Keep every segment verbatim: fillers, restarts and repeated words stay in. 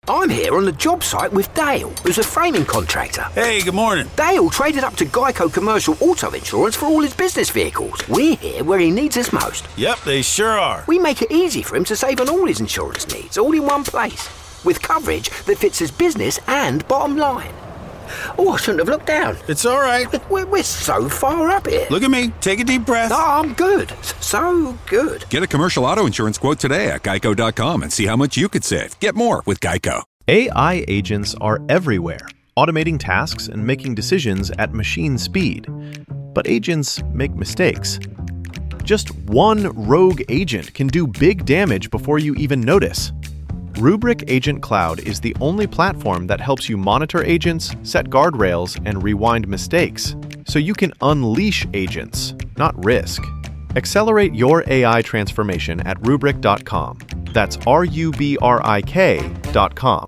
I'm here on the job site with Dale, who's a framing contractor. Hey, good morning. Dale traded up to Geico Commercial Auto Insurance for all his business vehicles. We're here where he needs us most. Yep, they sure are. We make it easy for him to save on all his insurance needs, all in one place, with coverage that fits his business and bottom line. Oh, I shouldn't have looked down. It's all right. We're, we're so far up here. Look at me. Take a deep breath. Oh, I'm good. So good. Get a commercial auto insurance quote today at geico dot com and see how much you could save. Get more with Geico. A I agents are everywhere, automating tasks and making decisions at machine speed. But agents make mistakes. Just one rogue agent can do big damage before you even notice. Rubrik Agent Cloud is the only platform that helps you monitor agents, set guardrails, and rewind mistakes, so you can unleash agents, not risk. Accelerate your A I transformation at rubrik dot com. That's R U B R I K dot com.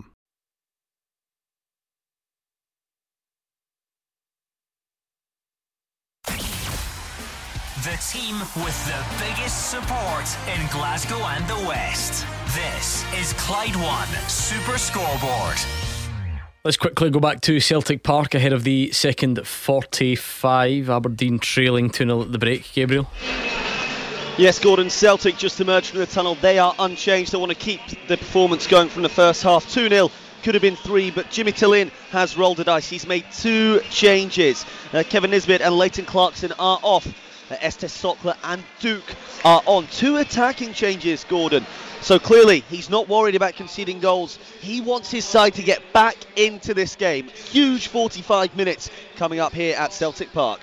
The team with the biggest support in Glasgow and the West. This is Clyde One Super Scoreboard. Let's quickly go back to Celtic Park ahead of the second forty-five. Aberdeen trailing two nil at the break. Gabriel? Yes, Gordon, Celtic just emerged from the tunnel. They are unchanged. They want to keep the performance going from the first half. two nil. Could have been three, but Jimmy Tillin has rolled the dice. He's made two changes. Uh, Kevin Nisbet and Leighton Clarkson are off. Uh, Estes Sokler and Duke are on. Two attacking changes, Gordon. So clearly, he's not worried about conceding goals. He wants his side to get back into this game. Huge forty-five minutes coming up here at Celtic Park.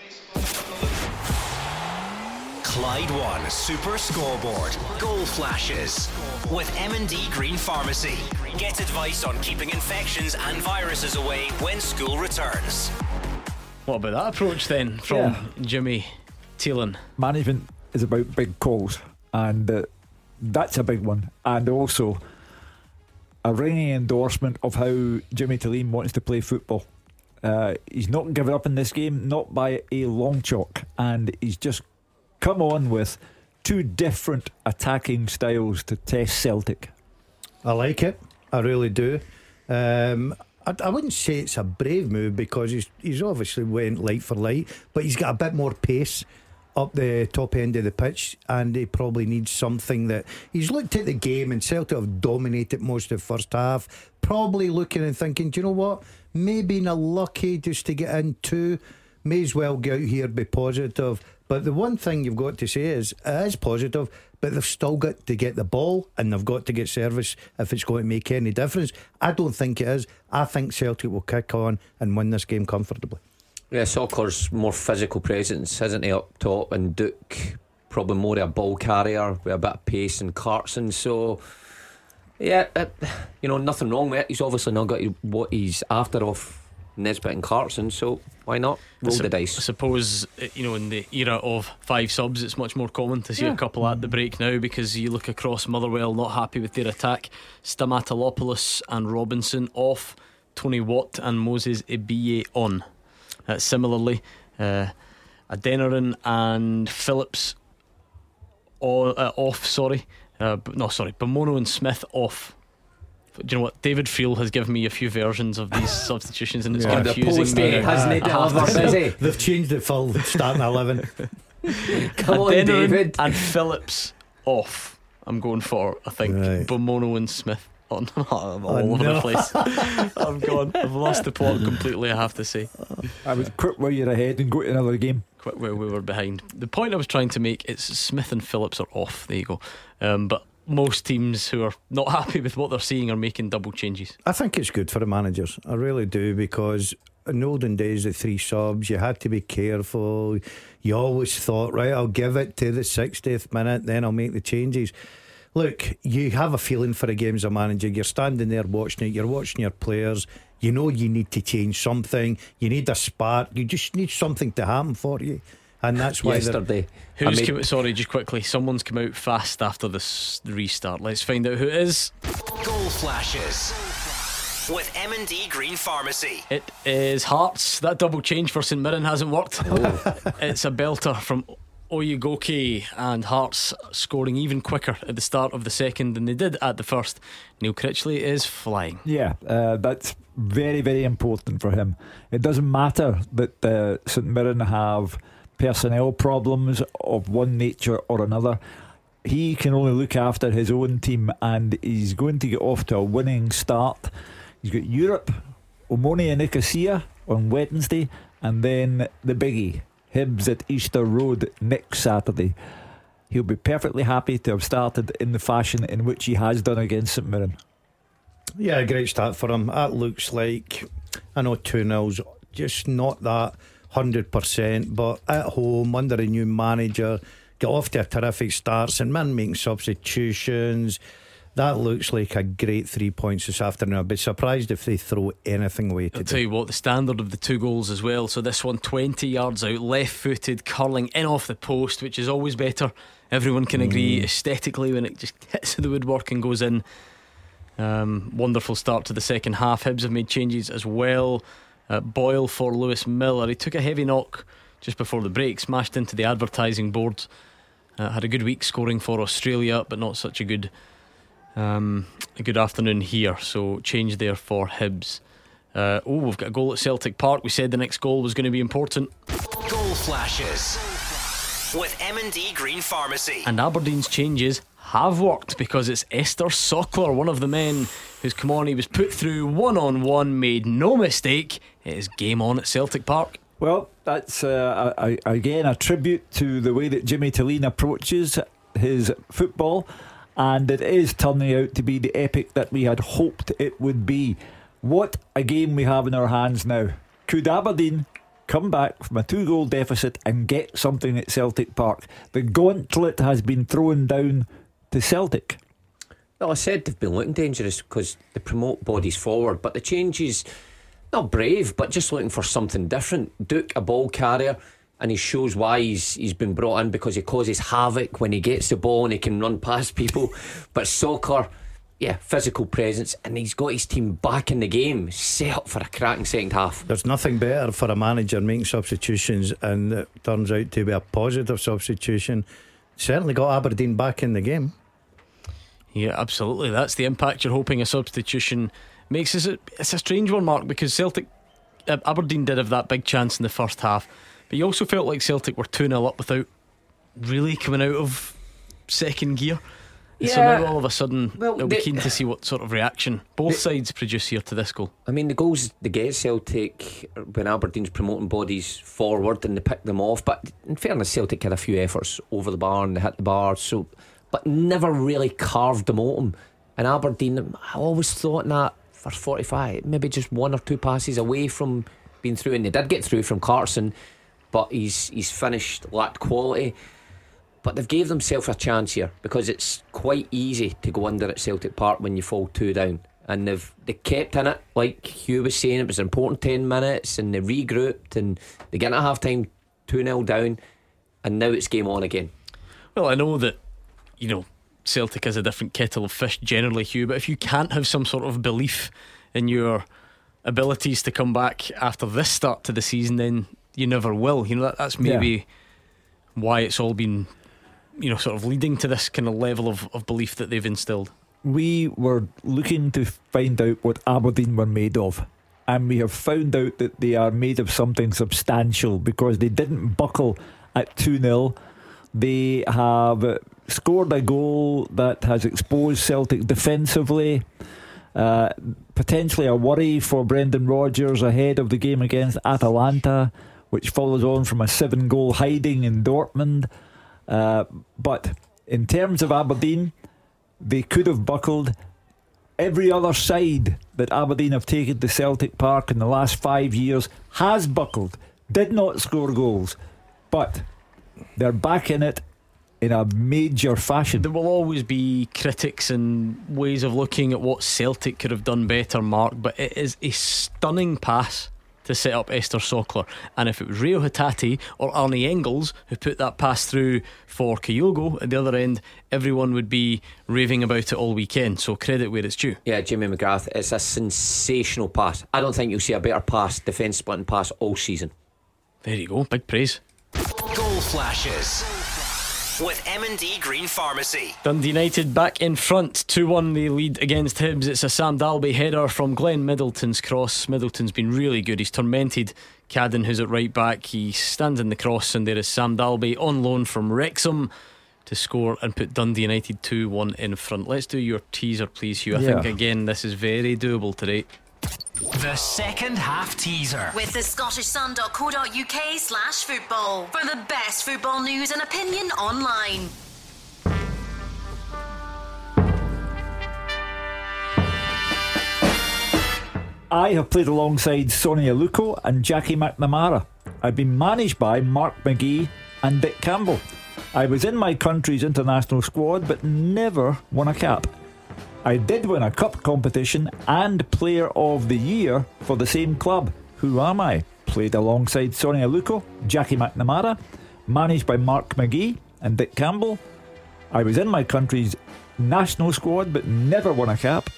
Clyde One Super Scoreboard. Goal flashes. With M and D Green Pharmacy. Get advice on keeping infections and viruses away when school returns. What about that approach then from yeah. Jimmy Tillin? Management is about big calls, and uh, that's a big one, and also a ringing endorsement of how Jimmy Tillin wants to play football. Uh, he's not giving up in this game, not by a long chalk, and he's just come on with two different attacking styles to test Celtic. I like it, I really do. um, I, I wouldn't say it's a brave move, because he's, he's obviously went light for light, but he's got a bit more pace up the top end of the pitch, and he probably needs something that he's looked at the game, and Celtic have dominated most of the first half, probably looking and thinking, do you know what, maybe not lucky just to get in two, may as well get out here, be positive. But the one thing you've got to say is it is positive, but they've still got to get the ball, and they've got to get service if it's going to make any difference. I don't think it is. I think Celtic will kick on and win this game comfortably. Yeah, Sokler's more physical presence, isn't he, up top, and Duke probably more of a ball carrier with a bit of pace, and Clarkson. So yeah, it, you know, nothing wrong with it. He's obviously not got what he's after off Nisbet and Clarkson, so why not roll su- the dice? I suppose, you know, in the era of five subs, it's much more common to see yeah. a couple at the break now, because you look across Motherwell, not happy with their attack. Stamatolopoulos and Robinson off, Tony Watt and Moses Ebiye on. Uh, similarly, uh, Adeniran and Phillips o- uh, off. Sorry, uh, b- no, sorry, Bomono and Smith off. Do you know what? David Friel has given me a few versions of these substitutions, and it's yeah. confusing me. Hasn't he delivered? They've changed it full starting eleven. Come on, David. And Phillips off. I'm going for, I think, right. Bomono and Smith on. I'm all oh, over no. the place. I'm gone. I've lost the plot completely, I have to say. I would quit while you're ahead and go to another game. Quit where we were behind. The point I was trying to make is Smith and Phillips are off. There you go. Um, but most teams who are not happy with what they're seeing are making double changes. I think it's good for the managers, I really do, because in the olden days, the three subs, you had to be careful. You always thought, right, I'll give it to the sixtieth minute, then I'll make the changes. Look, you have a feeling for a game as a manager. You're standing there watching it, you're watching your players, you know you need to change something, you need a spark, you just need something to happen for you. And that's why yesterday Who's come out, sorry, just quickly, someone's come out fast after this restart. Let's find out who it is. Goal flashes with M and D Green Pharmacy. It is Hearts. That double change for St Mirren hasn't worked. Oh. It's a belter from Oyegoke and Hearts scoring even quicker at the start of the second than they did at the first. Neil Critchley is flying. Yeah, uh, that's very, very important for him. It doesn't matter that uh, St Mirren have personnel problems of one nature or another. He can only look after his own team, and he's going to get off to a winning start. He's got Europe, Omonia Nicosia on Wednesday, and then the biggie, Hibs at Easter Road next Saturday. He'll be perfectly happy to have started in the fashion in which he has done against St Mirren. Yeah, great start for him. That looks like, I know two nil's just not that one hundred percent, but at home under a new manager, get off to a terrific start. St Mirren making substitutions. That looks like a great three points this afternoon. I'd be surprised if they throw anything away today. I'll tell you what, the standard of the two goals as well. So this one twenty yards out, left footed, curling in off the post, which is always better. Everyone can agree mm. aesthetically when it just hits the woodwork and goes in. Um, wonderful start to the second half. Hibs have made changes as well. uh, Boyle for Lewis Miller. He took a heavy knock just before the break, smashed into the advertising board. Uh, had a good week scoring for Australia, but not such a good Um, a good afternoon here, so change there for Hibs. Uh, oh, we've got a goal at Celtic Park. We said the next goal was going to be important. Goal flashes with M and D Green Pharmacy. And Aberdeen's changes have worked, because it's Esther Sockler, one of the men who's come on. He was put through one on one, made no mistake. It is game on at Celtic Park. Well, that's uh, a, a, again a tribute to the way that Jimmy Tilleen approaches his football. And it is turning out to be the epic that we had hoped it would be. What a game we have in our hands now. Could Aberdeen come back from a two-goal deficit and get something at Celtic Park? The gauntlet has been thrown down to Celtic. Well, I said they've been looking dangerous because they promote bodies forward, but the change is not brave, but just looking for something different. Duke, a ball carrier, and he shows why he's he's been brought in, because he causes havoc when he gets the ball and he can run past people. But Sockler, yeah, physical presence, and he's got his team back in the game, set up for a cracking second half. There's nothing better for a manager making substitutions, and it turns out to be a positive substitution. Certainly got Aberdeen back in the game. Yeah, absolutely. That's the impact you're hoping a substitution makes. It's a, it's a strange one, Mark, because Celtic, uh, Aberdeen did have that big chance in the first half. But you also felt like Celtic were two nil up without really coming out of second gear. Yeah. So now all of a sudden, well, it'll be they, keen to see what sort of reaction both they, sides produce here to this goal. I mean, the goals they get Celtic when Aberdeen's promoting bodies forward and they pick them off. But in fairness, Celtic had a few efforts over the bar and they hit the bar, so but never really carved them at them. And Aberdeen, I always thought in that first forty-five, maybe just one or two passes away from being through, and they did get through from Carson. But he's he's finished lacked quality. But they've gave themselves a chance here, because it's quite easy to go under at Celtic Park when you fall two down. And they've they kept in it, like Hugh was saying. It was an important ten minutes, and they regrouped, and they get at half time two nil down, and now it's game on again. Well, I know that, you know, Celtic is a different kettle of fish generally, Hugh, but if you can't have some sort of belief in your abilities to come back after this start to the season, then you never will. You know, that, that's maybe yeah. why it's all been, you know, sort of leading to this kind of level of, of belief that they've instilled. We were looking to find out what Aberdeen were made of, and we have found out that they are made of something substantial, because they didn't buckle at two nil. They have scored a goal that has exposed Celtic defensively. Uh, potentially a worry for Brendan Rodgers ahead of the game against Atalanta, which follows on from a seven goal hiding in Dortmund. Uh, but in terms of Aberdeen, they could have buckled. Every other side that Aberdeen have taken to Celtic Park in the last five years has buckled, did not score goals, but they're back in it in a major fashion. There will always be critics and ways of looking at what Celtic could have done better, Mark, but it is a stunning pass to set up Esther Sockler. And if it was Rio Hatate or Arnie Engels who put that pass through for Kyogo at the other end, everyone would be raving about it all weekend. So credit where it's due. Yeah, Jimmy McGrath, it's a sensational pass. I don't think you'll see a better pass, defence splitting pass all season. There you go, big praise. Goal flashes with M and D Green Pharmacy. Dundee United back in front, two one they lead against Hibs. It's a Sam Dalby header from Glenn Middleton's cross. Middleton's been really good. He's tormented Cadden, who's at right back. He stands in the cross, and there is Sam Dalby on loan from Wrexham to score and put Dundee United two one in front. Let's do your teaser, please, Hugh. I Yeah. think again this is very doable today. The second half teaser. With the Scottish Sun dot co dot U K slash football for the best football news and opinion online. I have played alongside Sonia Luco and Jackie McNamara. I've been managed by Mark McGee and Dick Campbell. I was in my country's international squad but never won a cap. I did win a cup competition and Player of the Year for the same club. Who am I? Played alongside Sonia Luco, Jackie McNamara, managed by Mark McGee and Dick Campbell. I was in my country's national squad but never won a cap.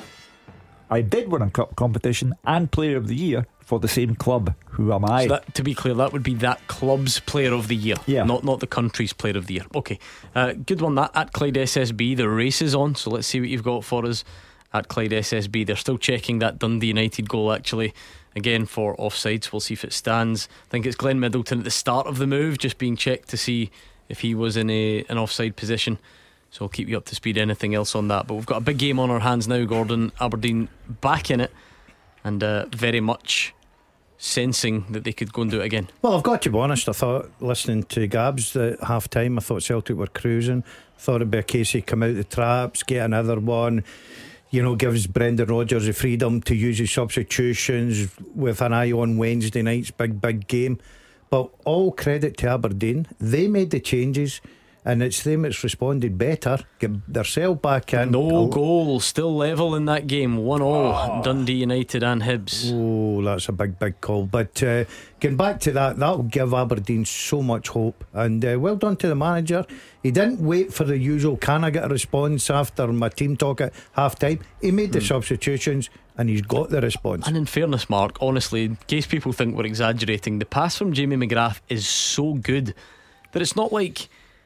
I did win a cup competition and Player of the Year for the same club. Who am I? So that, to be clear, that would be that club's Player of the Year, yeah. not not the country's Player of the Year. Okay, uh, good one that. At Clyde S S B, the race is on, so let's see what you've got for us at Clyde S S B. They're still checking that Dundee United goal actually again for offsides. We'll see if it stands. I think it's Glenn Middleton at the start of the move just being checked to see if he was in a an offside position. So I'll keep you up to speed. Anything else on that? But we've got a big game on our hands now, Gordon. Aberdeen back in it, and uh, very much sensing that they could go and do it again. Well, I've got to be honest, I thought, listening to Gabs at half time, I thought Celtic were cruising. Thought it'd be a case of come out the traps, get another one, you know, gives Brendan Rodgers the freedom to use his substitutions with an eye on Wednesday night's big big game. But all credit to Aberdeen, they made the changes, and it's them that's responded better, get themselves back in. No goal, still level in that game, one all. Oh. Dundee United and Hibs. Oh, that's a big big call. But uh, getting back to that, that'll give Aberdeen so much hope. And uh, well done to the manager. He didn't wait for the usual can I get a response after my team talk at half time. He made the mm. substitutions and he's got the response. And in fairness, Mark, honestly, in case people think we're exaggerating, the pass from Jamie McGrath is so good that it's not like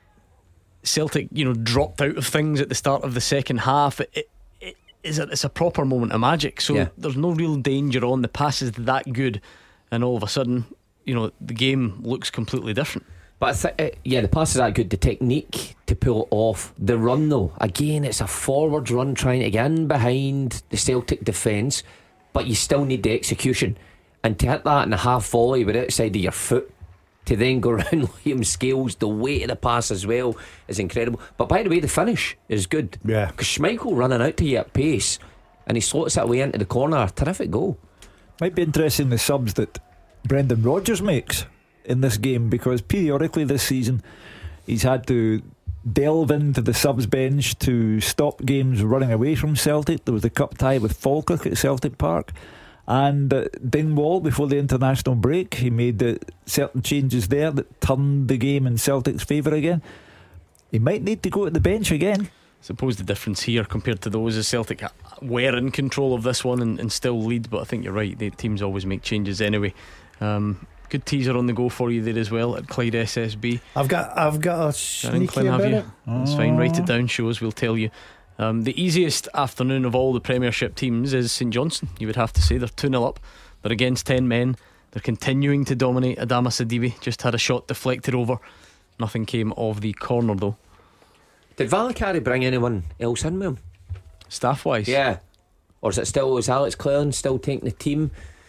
Celtic, you know, dropped out of things at the start of the second half. It, it, it is a, it's a proper moment of magic. So yeah. there's no real danger on. The pass is that good, and all of a sudden, you know, the game looks completely different. But I th- uh, yeah, the pass is that good. The technique to pull it off. The run, though, again, it's a forwards run trying to get in behind the Celtic defence, but you still need the execution. And to hit that in a half volley with outside of your foot, to then go around Liam Scales, the weight of the pass as well is incredible. But by the way, the finish is good. Yeah. Because Schmeichel running out to you at pace and he slots it away into the corner. Terrific goal. Might be interesting the subs that Brendan Rodgers makes in this game, because periodically this season he's had to delve into the subs bench to stop games running away from Celtic. There was the cup tie with Falkirk at Celtic Park. And uh, Dingwall, before the international break, he made uh, certain changes there that turned the game in Celtic's favour again. He might need to go at the bench again. I suppose the difference here compared to those is Celtic were in control of this one and, and still lead, but I think you're right, the teams always make changes anyway. Um, good teaser on the go for you there as well at Clyde S S B. I've got I've got a sneaky about it. That's fine, write it down, shows, we'll tell you. Um, the easiest afternoon of all the Premiership teams is St Johnstone, you would have to say. They're two nil up, they're against ten men, they're continuing to dominate. Adama Sidibe just had a shot deflected over, nothing came of the corner though. Did Valakari bring anyone else in with him? Staff wise? Yeah. Or is it still, is Alex Cleland still taking the team?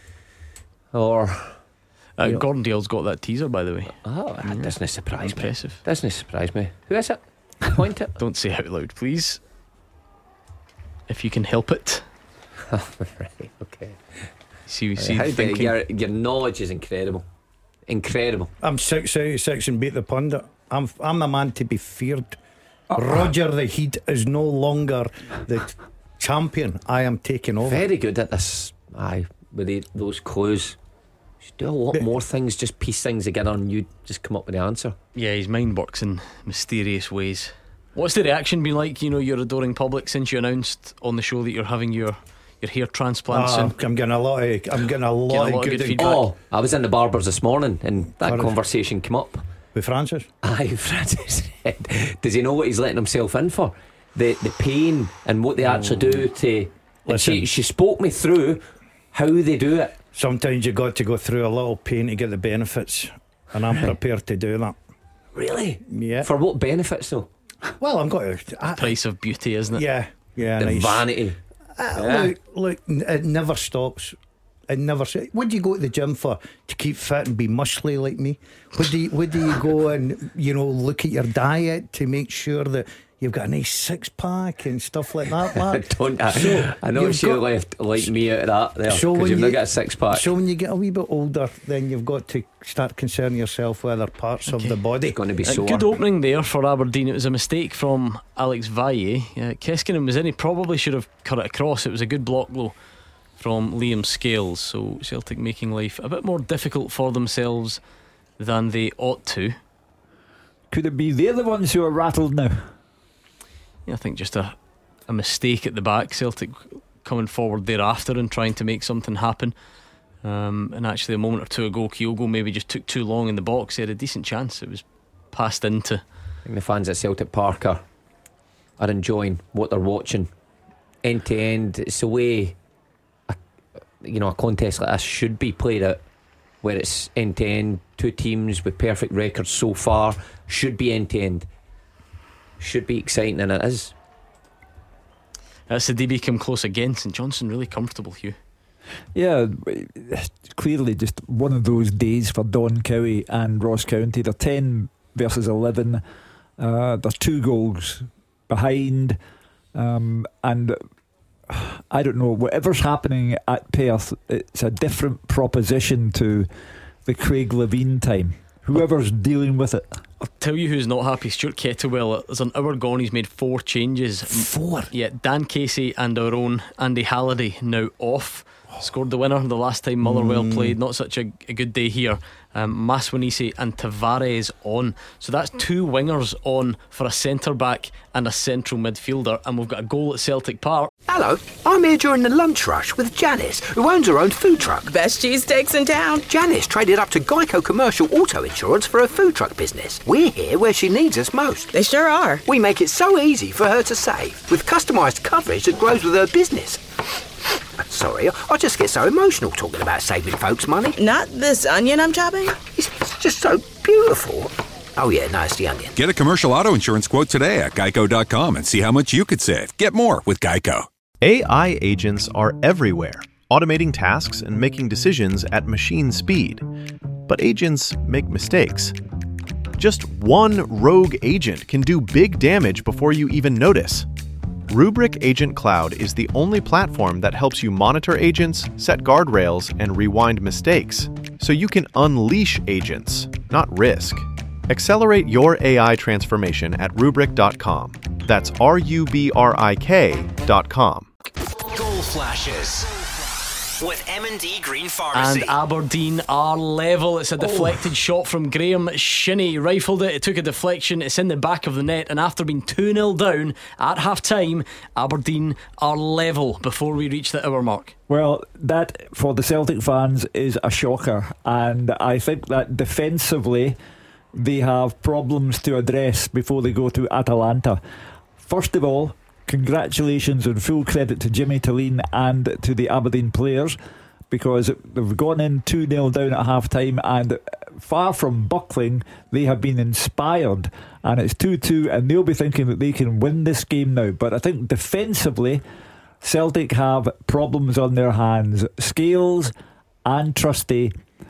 Or uh, Gordon Dale's got that teaser, by the way. Oh, that yeah. doesn't surprise Impressive. me. Doesn't surprise me. Who is it? Point it. Don't say out loud, please, if you can help it. Right, okay. See, we uh, see. How thinking. Your, your knowledge is incredible. Incredible. I'm six out of six and beat the pundit. I'm I'm the man to be feared. Uh, Roger the Heat is no longer the t- champion. I am taking over. Very good at this. Aye, with the, those clues. You should do a lot but, more things. Just piece things together and you just come up with the answer. Yeah, his mind works in mysterious ways. What's the reaction been like, you know, your adoring public, since you announced on the show that you're having your your hair transplant uh, soon? I'm getting a lot of I'm getting a lot, getting a lot of, of good, good feedback. Oh, I was in the barber's this morning and that Sorry. conversation came up. With Francis? Aye, Francis. Does he know what he's letting himself in for? The the pain and what they actually do to. And she, she spoke me through how they do it. Sometimes you got to go through a little pain to get the benefits, and I'm prepared to do that. Really? Yeah. For what benefits though? Well, I'm going to. I, Price of beauty, isn't it? Yeah, yeah. The nice. vanity. Uh, Yeah. Look, look, it never stops. It never. What do you go to the gym for? To keep fit and be muscly like me? What do you, what do you go and you know look at your diet to make sure that you've got a nice six pack and stuff like that, Mark? Don't I, So, I know you've she got- left like me out of that there because So when you've you- not got a six pack. So when you get a wee bit older, then you've got to start concerning yourself with other parts of the body. It's going to be A sore. good opening there for Aberdeen. It was a mistake from Alex Valle. uh, Keskinen was in. He probably should have cut it across. It was a good block though from Liam Scales. So Celtic making life a bit more difficult for themselves than they ought to. Could it be they're the ones who are rattled now? Yeah, I think just a, a mistake at the back. Celtic coming forward thereafter and trying to make something happen. Um, and actually a moment or two ago Kyogo maybe just took too long in the box. He had a decent chance. It was passed into. I think the fans at Celtic Park are, are enjoying what they're watching. End to end, it's the way a, you know, a contest like this should be played out, where it's end to end, two teams with perfect records so far. Should be end to end, should be exciting, and it is. That's the D B come close again. St Johnstone really comfortable, Hugh. Yeah, clearly just one of those days for Don Cowie and Ross County. They're ten versus eleven. Uh, they're two goals behind, um, and I don't know, whatever's happening at Perth, it's a different proposition to the Craig Levein time. Whoever's dealing with it. I'll tell you who's not happy. Stuart Kettlewell. There's an hour gone. He's made four changes. Four? Yeah, Dan Casey and our own Andy Halliday now off. Scored the winner the last time Motherwell Mm. played. Not such a, a good day here. um, Maswanisi and Tavares on. So that's two wingers on for a centre back and a central midfielder. And we've got a goal at Celtic Park. Hello, I'm here during the lunch rush with Janice, who owns her own food truck. Best cheesesteaks in town. Janice traded up to Geico Commercial Auto Insurance for her food truck business. We're here where she needs us most. They sure are. We make it so easy for her to save, with customised coverage that grows with her business. Sorry, I just get so emotional talking about saving folks money. Not this onion I'm chopping. It's just so beautiful. Oh yeah, no, it's the onion. Get a commercial auto insurance quote today at geico dot com and see how much you could save. Get more with Geico. A I agents are everywhere, automating tasks and making decisions at machine speed. But agents make mistakes. Just one rogue agent can do big damage before you even notice. Rubrik Agent Cloud is the only platform that helps you monitor agents, set guardrails, and rewind mistakes, so you can unleash agents, not risk. Accelerate your A I transformation at rubrik dot com. That's R U B R I K dot com. Goal flashes with M and D Green Pharmacy. And Aberdeen are level. It's a deflected oh. shot from Graham Shinney. Rifled it, it took a deflection, it's in the back of the net, and after being two nil down at half time, Aberdeen are level before we reach the hour mark. Well, that for the Celtic fans is a shocker, and I think that defensively they have problems to address before they go to Atalanta. First of all, congratulations and full credit to Jimmy Tillene and to the Aberdeen players, because they've gone in two nil down at half time, and far from buckling, they have been inspired, and it's two two, and they'll be thinking that they can win this game now. But I think defensively Celtic have problems on their hands. Scales and Trusty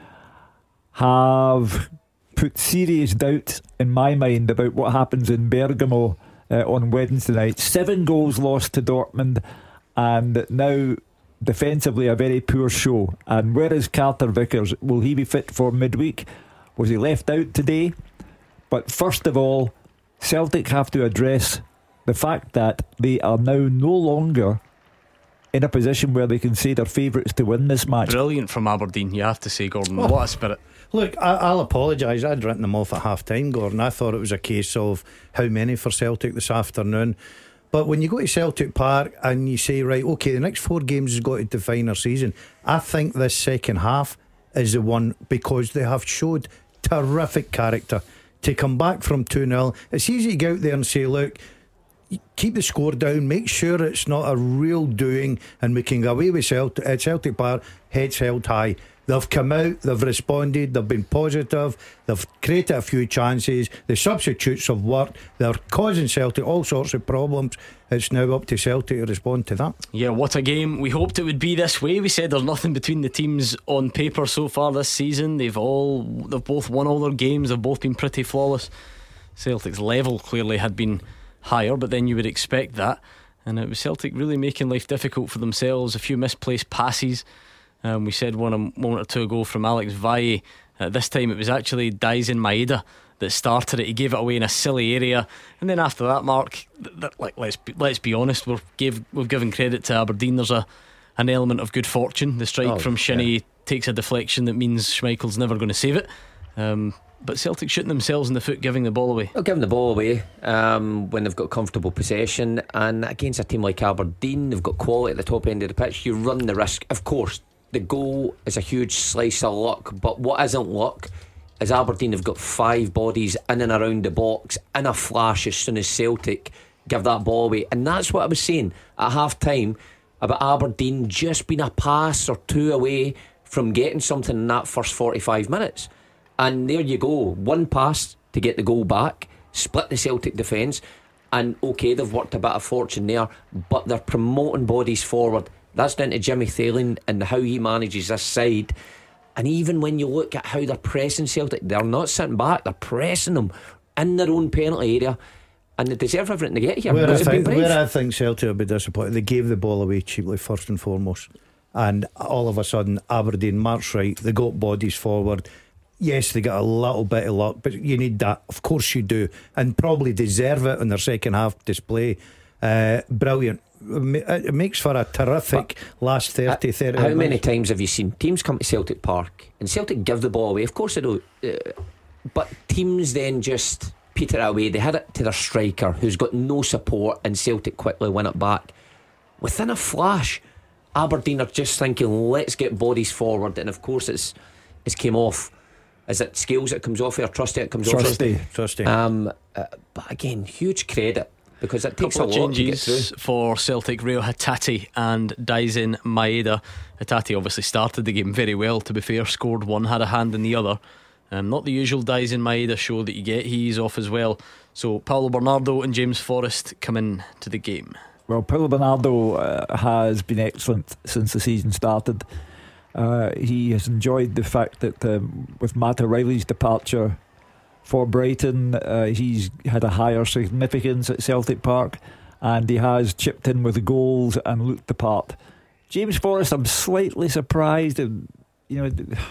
have put serious doubt in my mind about what happens in Bergamo Uh, on Wednesday night. Seven goals lost to Dortmund, and now defensively a very poor show. And where is Carter Vickers? Will he be fit for midweek? Was he left out today? But first of all, Celtic have to address the fact that they are now no longer in a position where they can say they're favourites to win this match. Brilliant from Aberdeen, you have to say, Gordon. Oh. What a spirit. Look, I, I'll apologise. I'd written them off at half time, Gordon. I thought it was a case of how many for Celtic this afternoon. But when you go to Celtic Park and you say, right, OK, the next four games has got to define our season, I think this second half is the one, because they have showed terrific character to come back from two nil. It's easy to go out there and say, look, keep the score down, make sure it's not a real doing, and we can go away with Celtic at Celtic Park, heads held high. They've come out, they've responded, they've been positive, they've created a few chances, the substitutes have worked, they're causing Celtic all sorts of problems. It's now up to Celtic to respond to that. Yeah, what a game. We hoped it would be this way. We said there's nothing between the teams on paper so far this season. They've all they've both won all their games, they've both been pretty flawless. Celtic's level clearly had been higher, but then you would expect that, and it was Celtic really making life difficult for themselves. A few misplaced passes. Um, we said one a moment or two ago from Alex Valle. Uh, this time it was actually Daisen Maeda that started it. He gave it away in a silly area, and then after that, Mark, th- th- like let's be, let's be honest, we've gave we've given credit to Aberdeen. There's a an element of good fortune. The strike oh, from Shinnie yeah. takes a deflection that means Schmeichel's never going to save it. Um, but Celtic shooting themselves in the foot, giving the ball away. They'll give them the ball away um, when they've got comfortable possession, and against a team like Aberdeen, they've got quality at the top end of the pitch. You run the risk, of course. The goal is a huge slice of luck, but what isn't luck is Aberdeen have got five bodies in and around the box in a flash as soon as Celtic give that ball away. And that's what I was saying at half time about Aberdeen just being a pass or two away from getting something in that first forty-five minutes. And there you go, one pass to get the goal back, split the Celtic defence, and okay, they've worked a bit of fortune there, but they're promoting bodies forward. That's down to Jimmy Thalen and how he manages this side. And even when you look at how they're pressing Celtic, they're not sitting back, they're pressing them in their own penalty area, and they deserve everything to get here. Where, I because they've been think, brave. where I think Celtic will be disappointed, they gave the ball away cheaply first and foremost, and all of a sudden Aberdeen marched right, they got bodies forward. Yes, they got a little bit of luck, but you need that, of course you do, and probably deserve it on their second half display. uh, Brilliant. It makes for a terrific but last thirty, thirty How minutes. many times have you seen teams come to Celtic Park and Celtic give the ball away? Of course they do, uh, but teams then just peter it away. They hit it to their striker who's got no support, and Celtic quickly win it back. Within a flash, Aberdeen are just thinking, let's get bodies forward, and of course it's it's came off. Is it Scales that comes off, or Trusty that comes Trusty. off? Trusty. Um, uh, but again, huge credit, because it takes a couple lot of to get changes through. for Celtic. Reo Hatate and Daisen Maeda. Hatate obviously started the game very well, to be fair, scored one, had a hand in the other. Um, not the usual Daisen Maeda show that you get. He's off as well. So Paulo Bernardo and James Forrest come in to the game. Well, Paulo Bernardo uh, has been excellent since the season started. Uh, he has enjoyed the fact that um, with Matt O'Reilly's departure for Brighton, uh, he's had a higher significance at Celtic Park, and he has chipped in with the goals and looked the part. James Forrest, I'm slightly surprised. You know,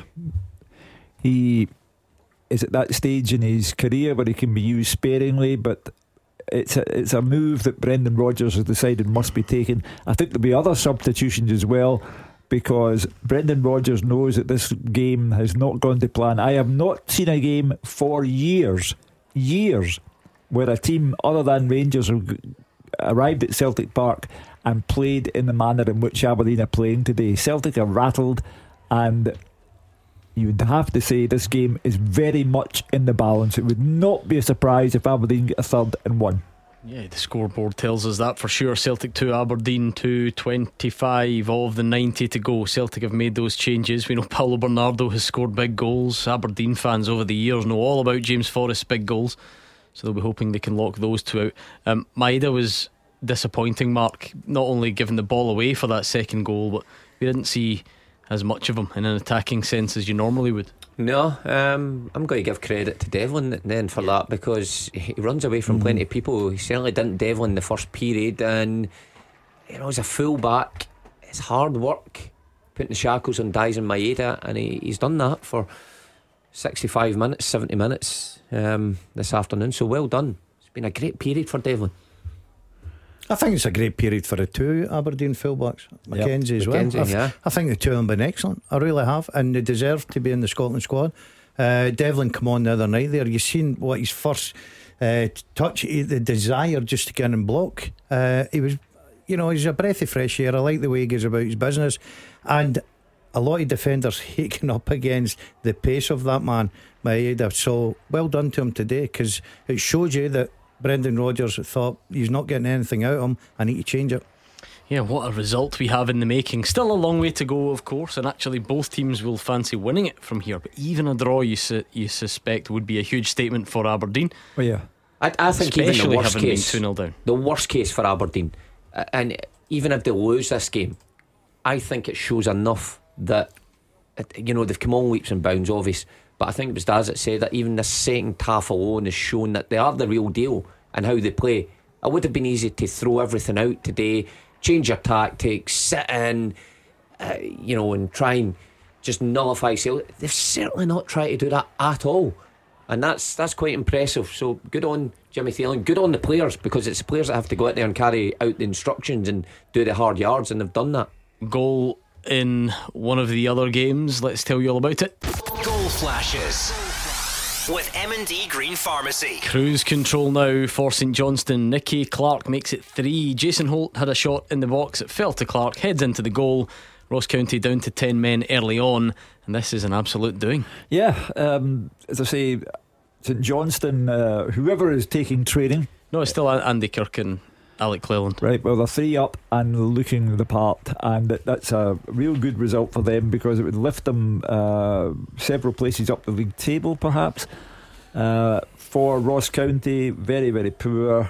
he is at that stage in his career where he can be used sparingly, but it's a, it's a move that Brendan Rodgers has decided must be taken. I think there'll be other substitutions as well, because Brendan Rodgers knows that this game has not gone to plan. I have not seen a game for years, years, where a team other than Rangers have arrived at Celtic Park and played in the manner in which Aberdeen are playing today. Celtic are rattled, and you would have to say this game is very much in the balance. It would not be a surprise if Aberdeen get a third and one. Yeah, the scoreboard tells us that for sure. Celtic two, Aberdeen two, twenty-five of the ninety to go. Celtic have made those changes. We know Paulo Bernardo has scored big goals. Aberdeen fans over the years know all about James Forrest's big goals, so they'll be hoping they can lock those two out. um, Maeda was disappointing, Mark, not only giving the ball away for that second goal, but we didn't see as much of him in an attacking sense as you normally would. No, um, I'm going to give credit to Devlin then for that, because he runs away from mm. plenty of people. He certainly didn't, Devlin, the first period, and you know, as a full back, it's hard work putting the shackles on Daisen Maeda, and he, he's done that for sixty-five minutes, seventy minutes um, this afternoon. So well done. It's been a great period for Devlin. I think it's a great period for the two Aberdeen fullbacks, Mackenzie yep. as well. Mackenzie, yeah. I think the two of them have been excellent. I really have, and they deserve to be in the Scotland squad. uh, Devlin come on the other night there. You seen what his first uh, touch, the desire just to get in and block. uh, He was, you know, he's a breath of fresh air. I like the way he goes about his business, and a lot of defenders haking up against the pace of that man, Maeda. So well done to him today, because it shows you that Brendan Rodgers thought he's not getting anything out of him, I need to change it. Yeah, what a result we have in the making. Still a long way to go, of course, and actually both teams will fancy winning it from here. But even a draw, you su- you suspect, would be a huge statement for Aberdeen. Oh yeah, I, I think even the worst case, two nil down. the worst case for Aberdeen, uh, and even if they lose this game, I think it shows enough that, you know, they've come on leaps and bounds, obvious. But I think it was Daz that said that even the second half alone has shown that they are the real deal and how they play. It would have been easy to throw everything out today, change your tactics, sit in, uh, you know, and try and just nullify Celtic. They've certainly not tried to do that at all, and that's that's quite impressive. So good on Jimmy Thielen, good on the players, because it's the players that have to go out there and carry out the instructions and do the hard yards, and they've done that. Goal in one of the other games, let's tell you all about it. Goal flashes with M and D Green Pharmacy. Cruise control now for St Johnstone. Nicky Clark makes it three. Jason Holt had a shot in the box, it fell to Clark, heads into the goal. Ross County down to ten men early on, and this is an absolute doing. Yeah, um, as I say, St Johnstone, uh, whoever is taking training. No, it's still Andy Kirk and Alec Cleland. Right, well, they're three up and looking the part, and that's a real good result for them, because it would lift them uh, several places up the league table, perhaps. Uh, for Ross County, very, very poor,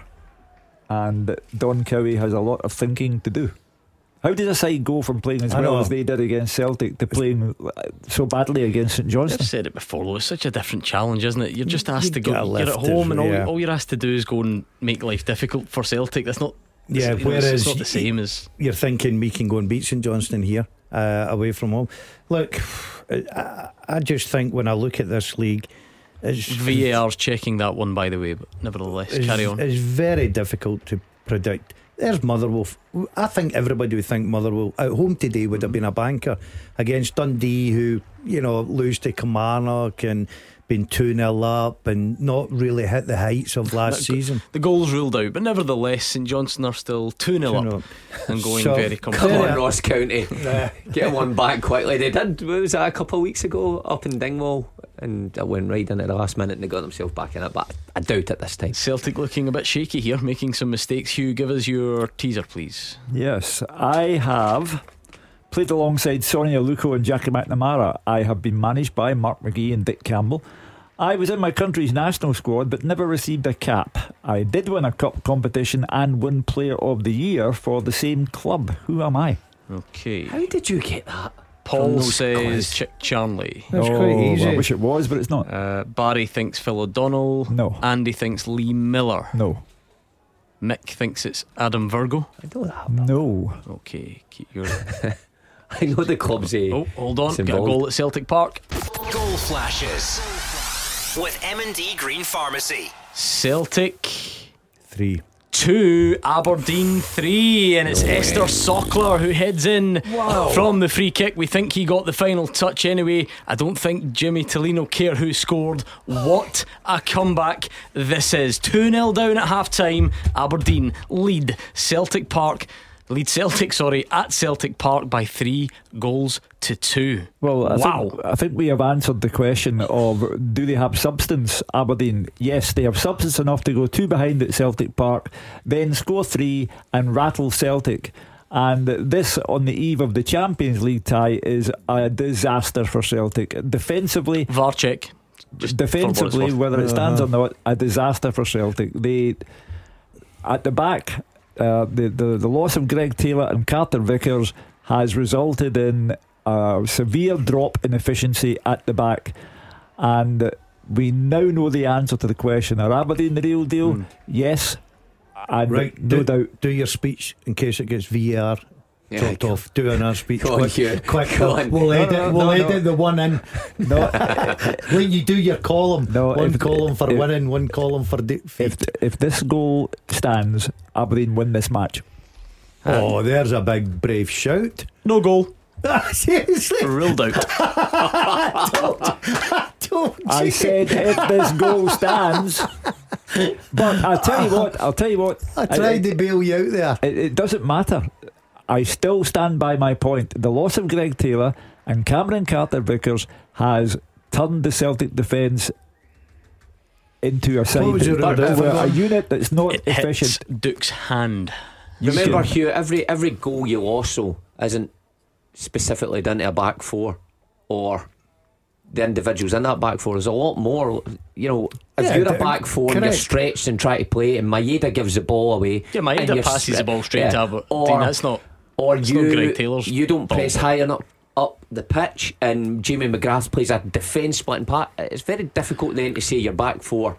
and Don Cowie has a lot of thinking to do. How did a side go from playing as I well know. as they did against Celtic to playing so badly against St Johnstone? I've said it before, though, it's such a different challenge, isn't it? You're just asked You to go, get you're at lifted, home, and all, yeah. all you're asked to do is go and make life difficult for Celtic. That's not, Yeah, it's, you know, it's- whereas it's not the same as. you're thinking we can go and beat St Johnstone here, uh, away from home. Look, I, I just think when I look at this league, it's, V A R's checking that one, by the way, but nevertheless, it's, carry on. it's very difficult to predict. There's Motherwell. I think everybody would think Motherwell at home today would have been a banker against Dundee, who, you know, lose to Kilmarnock and been two nil up and not really hit the heights of last The- season. The goal's ruled out, but nevertheless, St Johnstone are still two nil two nil up and going So, very Come comfortably. on, Ross County, get one back quickly. They did. What was that, a couple of weeks ago up in Dingwall, and it went right into the last minute and they got themselves back in it. But I doubt it this time. Celtic looking a bit shaky here, making some mistakes. Hugh, give us your teaser, please. Yes, I have played alongside Sonia Luco and Jackie McNamara. I have been managed by Mark McGee and Dick Campbell. I was in my country's national squad but never received a cap. I did win a cup competition and win Player of the Year for the same club. Who am I? Okay. How did you get that? Paul those says quiz? Chick Charnley. That's Oh, quite easy. I wish it was, but it's not. Uh, Barry thinks Phil O'Donnell. No. Andy thinks Lee Miller. No. Mick thinks it's Adam Virgo. I know that. No. Okay, keep your. I know the club's a. Oh, hold on. It's Got a involved. goal at Celtic Park. Goal flashes with M and D Green Pharmacy. Celtic Three. two, Aberdeen three, and it's Esther Sockler who heads in from the free kick. We think he got the final touch anyway. I don't think Jimmy Tillino care who scored. What a comeback this is. two nil down at half time. Aberdeen lead Celtic Park lead Celtic sorry at Celtic Park by three goals to two. Well, I wow. think, I think we have answered the question of, do they have substance, Aberdeen? Yes, they have substance enough to go two behind at Celtic Park, then score three and rattle Celtic. And this, on the eve of the Champions League tie, is a disaster for Celtic. Defensively, V A R check. Just defensively, for what it's worth. whether it stands Uh-huh. or not, a disaster for Celtic. They, at the back, uh, the, the the loss of Greg Taylor and Carter Vickers has resulted in a severe drop in efficiency at the back, and we now know the answer to the question: are Aberdeen the real deal? Mm. Yes, and Right, no do, doubt. do your speech in case it gets V A R Yeah, chopped go- off. Do another speech. Go on, quick, Hugh. quick. Go we'll on. we'll No, edit, no, we'll no, edit no. the one in. No, When you do your column, No, one if- column for if- winning, one column for defeat. if if this goal stands, Aberdeen win this match. Oh, there's a big brave shout. No goal. Seriously, Ruled out. don't I you- said if this goal stands, but I'll tell you what. I'll tell you what. I tried it, to bail you out there. it, it doesn't matter. I still stand by my point. The loss of Greg Taylor and Cameron Carter-Vickers has turned the Celtic defence into a side that, a unit that's not it efficient. Hits Duke's hand. Remember, Hugh, every every goal you lost so isn't specifically down to a back four or the individuals in that back four. There's a lot more. You know, if Yeah, you're a d- back four and you're correct. stretched and try to play, and Maeda gives the ball away, Yeah, and Maeda you're passes stre- the ball straight yeah, to Aberdeen. or, That's not. or it's you not Greg Taylor's you don't ball. press high enough up the pitch, and Jamie McGrath plays a defence splitting part. It's very difficult then to say your back four.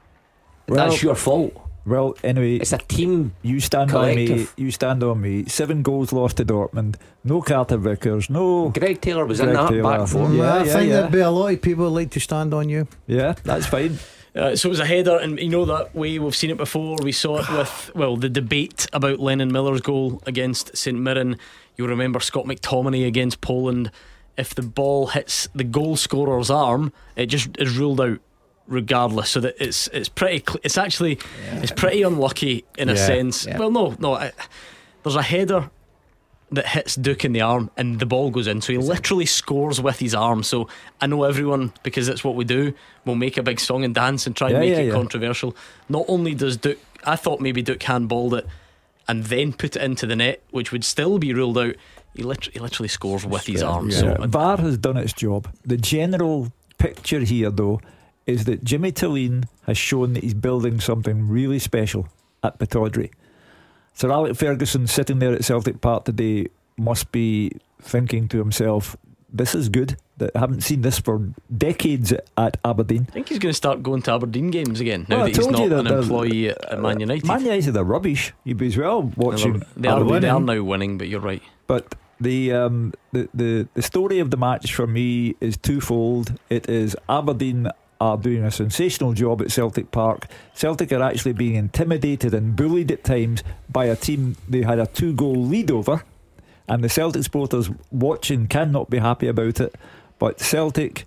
Well, that's your fault. Well, anyway, it's a team. You stand on me. collective. You stand on me. Seven goals lost to Dortmund. No Carter Vickers. No. Greg Taylor was Greg in that Taylor. back four. Yeah, I yeah, think yeah. there'd be a lot of people who like to stand on you. Yeah, that's fine. Uh, so it was a header, and you know that way we've seen it before. We saw it with, well, the debate about Lennon Miller's goal against St Mirren. You'll remember Scott McTominay against Poland. If the ball hits the goal scorer's arm, it just is ruled out regardless. So that it's it's pretty cl- it's actually yeah. it's pretty unlucky in a Yeah, sense. yeah. Well, no, no. I, there's a header that hits Duke in the arm and the ball goes in, so he literally scores with his arm. So I know everyone, because it's what we do, will make a big song and dance and try and Yeah, make yeah, it yeah. controversial. Not only does Duke, I thought maybe Duke handballed it and then put it into the net, which would still be ruled out. He, lit- he literally scores with his arm. Yeah. So V A R has done its job. The general picture here, though, is that Jimmy Tilleen has shown that he's building something really special at Pittodrie. Sir Alec Ferguson, sitting there at Celtic Park today, must be thinking to himself, this is good. I haven't seen this for decades at Aberdeen. I think he's going to start going to Aberdeen games again now Well, I that he's told you not that an the- employee at, at Man United. Man United are rubbish. You'd be as well watching. They are, Aberdeen. they are now winning, but you're right. But the, um, the the the story of the match for me is twofold. It is Aberdeen are doing a sensational job at Celtic Park. Celtic are actually being intimidated and bullied at times by a team they had a two goal lead over, and the Celtic supporters watching cannot be happy about it. But Celtic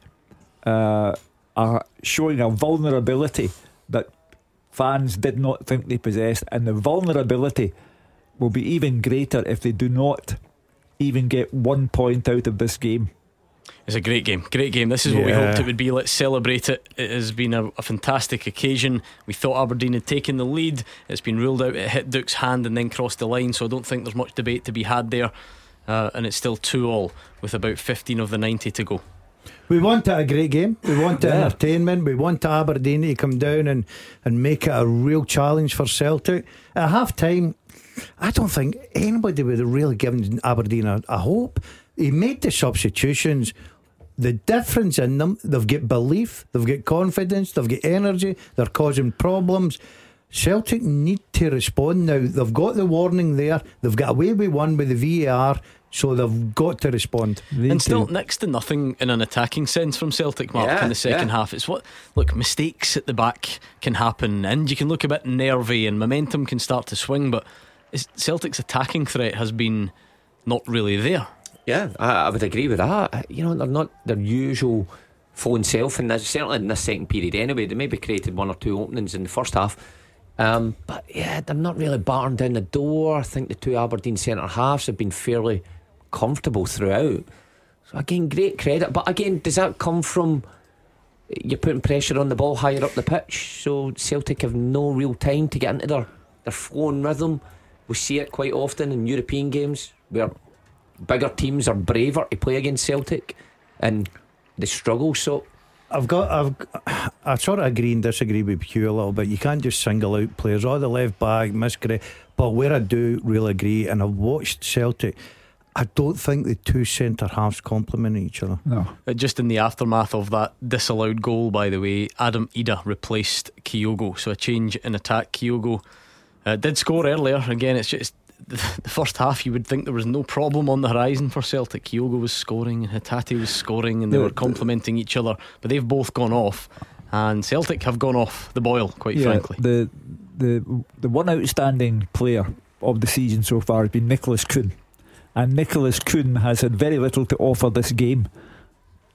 uh, are showing a vulnerability that fans did not think they possessed, and the vulnerability will be even greater if they do not even get one point out of this game. It's a great game, great game. This is what we Yeah. hoped it would be. Let's celebrate it. It has been a, a fantastic occasion. We thought Aberdeen had taken the lead. It's been ruled out. It hit Duke's hand and then crossed the line, so I don't think there's much debate to be had there. Uh, and it's still two all with about fifteen of the ninety to go. We want it a great game. We want it Yeah. entertainment. We want Aberdeen to come down and, and make it a real challenge for Celtic. At half time, I don't think anybody would have really given Aberdeen a, a hope. He made the substitutions. The difference in them, they've got belief, they've got confidence, they've got energy, they're causing problems. Celtic need to respond now. They've got the warning there. They've got away with one with the V A R, so they've got to respond. And still next to nothing in an attacking sense from Celtic, Mark, Yeah, in the second yeah. half. It's what, look, mistakes at the back can happen and you can look a bit nervy and momentum can start to swing, but it's, Celtic's attacking threat has been not really there. Yeah, I, I would agree with that. You know, they're not their usual phone self, and certainly in this second period anyway. They maybe created one or two openings in the first half, um, but yeah, they're not really battering down the door. I think the two Aberdeen centre halves have been fairly comfortable throughout. So again, great credit. But again, does that come from you're putting pressure on the ball higher up the pitch? So Celtic have no real time to get into their their flow and rhythm. We see it quite often in European games where bigger teams are braver to play against Celtic and they struggle. So I've got I've I sort of agree and disagree with Hugh a little bit. You can't just single out players. Oh, the left back, Miscreant. But where I do really agree, and I've watched Celtic, I don't think the two centre halves complement each other. No. Uh, Just in the aftermath of that disallowed goal, by the way, Adam Ida replaced Kyogo, so a change in attack. Kyogo uh, did score earlier. Again, it's just the, the first half you would think there was no problem on the horizon for Celtic. Kyogo was scoring and Hatate was scoring and they The- were complementing each other, but they've both gone off and Celtic have gone off the boil, quite Yeah, frankly. the the the one outstanding player of the season so far has been Nicholas Kuhn, and Nicholas Kuhn has had very little to offer this game.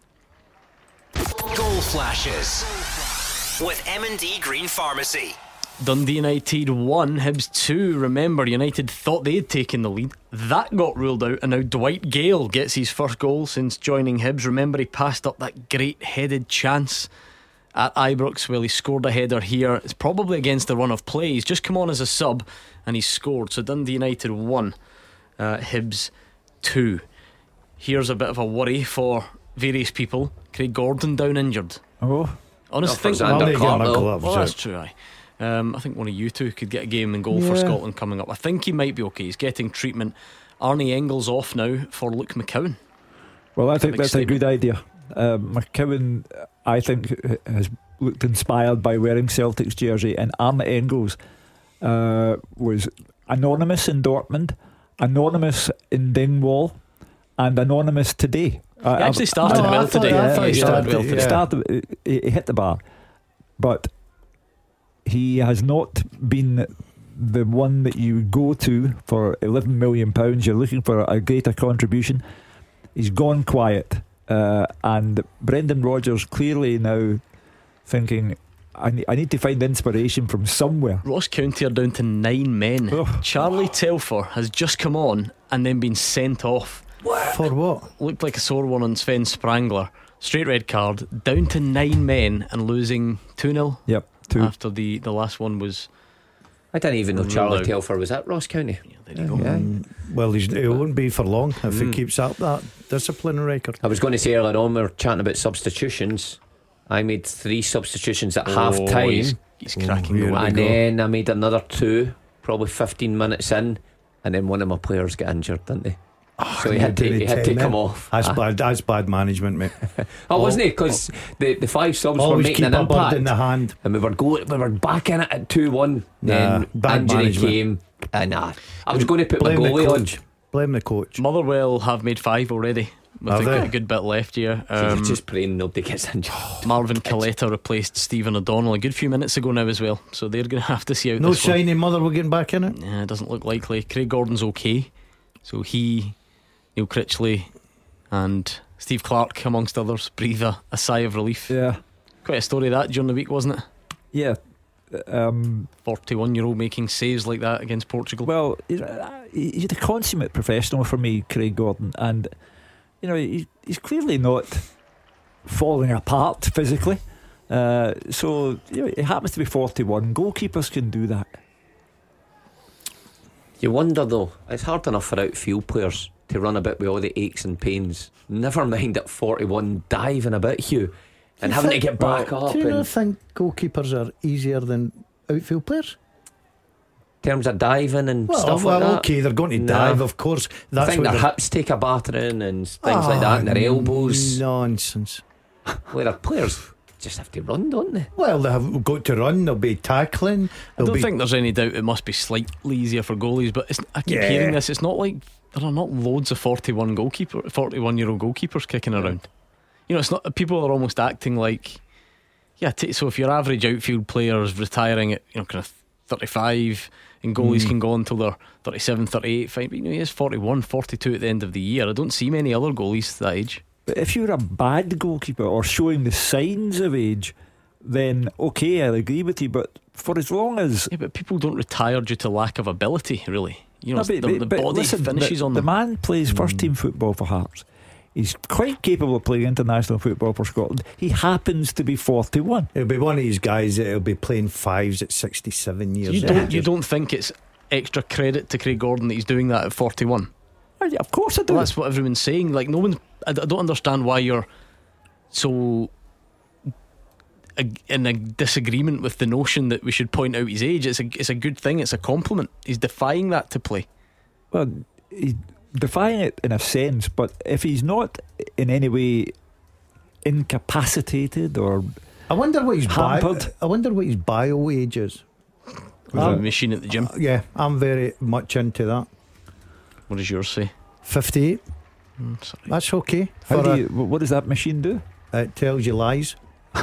Goal flashes with M and D Green Pharmacy. Dundee United one, Hibs two. Remember, United thought they had taken the lead. That got ruled out, and now Dwight Gale gets his first goal since joining Hibs. Remember, he passed up that great headed chance at Ibrox. Well, he scored a header here. It's probably against the run of play. He's just come on as a sub and he's scored. So Dundee United one, uh, Hibs two. Here's a bit of a worry for various people. Craig Gordon down injured. Oh, honestly, for think Xander Carter. well, that's true. Aye. Um, I think one of you two could get a game and goal Yeah. for Scotland coming up. I think he might be okay. He's getting treatment. Arnie Engels off now for Luke McCowan. Well, I think Big that's statement. a good idea. uh, McCowan, I think, has looked inspired by wearing Celtic's jersey, and Arne Engels uh, was anonymous in Dortmund, anonymous in Dingwall, and anonymous today. He actually started I- well I thought- today. I thought He he started started- well he today. started- he- he hit the bar, but he has not been the one that you go to for eleven million pounds. You're looking for a greater contribution. He's gone quiet, uh, and Brendan Rodgers clearly now thinking, I need, I need to find inspiration from somewhere. Ross County are down to nine men. Oh. Charlie Telfer has just come on and then been sent off. For what? Looked like a sore one on Sven Sprangler. Straight red card. Down to nine men and losing two nil. Yep, two. After the, the last one was. I didn't even know ruled Charlie out. Telfer was at Ross County. Yeah, there you go. Yeah. Well, he's, it won't be for long if Mm. he keeps up that discipline record. I was going to say earlier on, we were chatting about substitutions. I made three substitutions at Oh, half time, he's, he's cracking here the we whip. and go. then I made another two, probably fifteen minutes in, and then one of my players got injured, didn't he? So he had to, he had to come off. That's Ah. bad. That's bad management, mate. Oh, wasn't he? Because the, the five subs were Always making keep an a bird impact, in the hand. and we were going, we were back in it at two one. Then Nah, bad injury management. came, and uh, I was going to put my Blame the goalie on. coach. Blame the coach. Motherwell have made five already. With Have a, they? a good bit left here. So you're Um, just praying nobody gets injured. Marvin Coletta replaced Stephen O'Donnell a good few minutes ago now as well. So they're going to have to see out No this one. shiny mother. We're getting back in it. Yeah, it doesn't look likely. Craig Gordon's okay. So he, Neil Critchley, and Steve Clark, amongst others, breathe a, a sigh of relief. Yeah, Quite a story that during the week, wasn't it? yeah. Um, forty-one year old making saves like that against Portugal. Well, he's a, he's a consummate professional for me, Craig Gordon, and you know he, he's clearly not falling apart physically. Uh, so you know, he happens to be forty-one. Goalkeepers can do that. You wonder though, it's hard enough for outfield players to run about with all the aches and pains. Never mind at forty-one diving a bit, Hugh, and You having think- to get back well, up. Do you In not think goalkeepers are easier than outfield players? terms of diving and Well, stuff well, like that. okay, they're going to Nah. dive, of course. I That's think what their they're- hips take a battering and things like that, and their elbows. Nonsense. Where their players just have to run, don't they? Well, they have got to run. They'll be tackling. I They'll don't be think there's any doubt it must be slightly easier for goalies, but it's, I keep Yeah. hearing this. It's not like there are not loads of forty-one goalkeeper, forty-one year old goalkeepers kicking around. You know, it's not. People are almost acting like, yeah. T- so if your average outfield player is retiring at you know kind of thirty-five, and goalies Mm. can go until they're thirty-seven, thirty-eight, fine. But you know, he is forty-one, forty-two at the end of the year. I don't see many other goalies that age. But if you're a bad goalkeeper or showing the signs of age, then okay, I'll agree with you. But for as long as Yeah, but people don't retire due to lack of ability, really. You know, No, it's but- the, the but body listen, finishes the, on the them. man plays first team football for Hearts. He's quite capable of playing international football for Scotland. He happens to be forty-one. He'll be one of these guys that'll be playing fives at sixty-seven years You old. don't, you don't think it's extra credit to Craig Gordon that he's doing that at forty-one? Oh, yeah, of course I do. Well, that's what everyone's saying. Like, no one's. I d- I don't understand why you're so ag- in a disagreement with the notion that we should point out his age. It's a it's a good thing. It's a compliment. He's defying that to play. Well, he's defying it in a sense, but if he's not in any way incapacitated or I wonder what his bio, hampered. I wonder what his bio age is. With a machine at the gym. Uh, yeah, I'm very much into that. What does yours say? fifty-eight. Mm, sorry. That's okay. How For do a- you, what does that machine do? it tells you lies.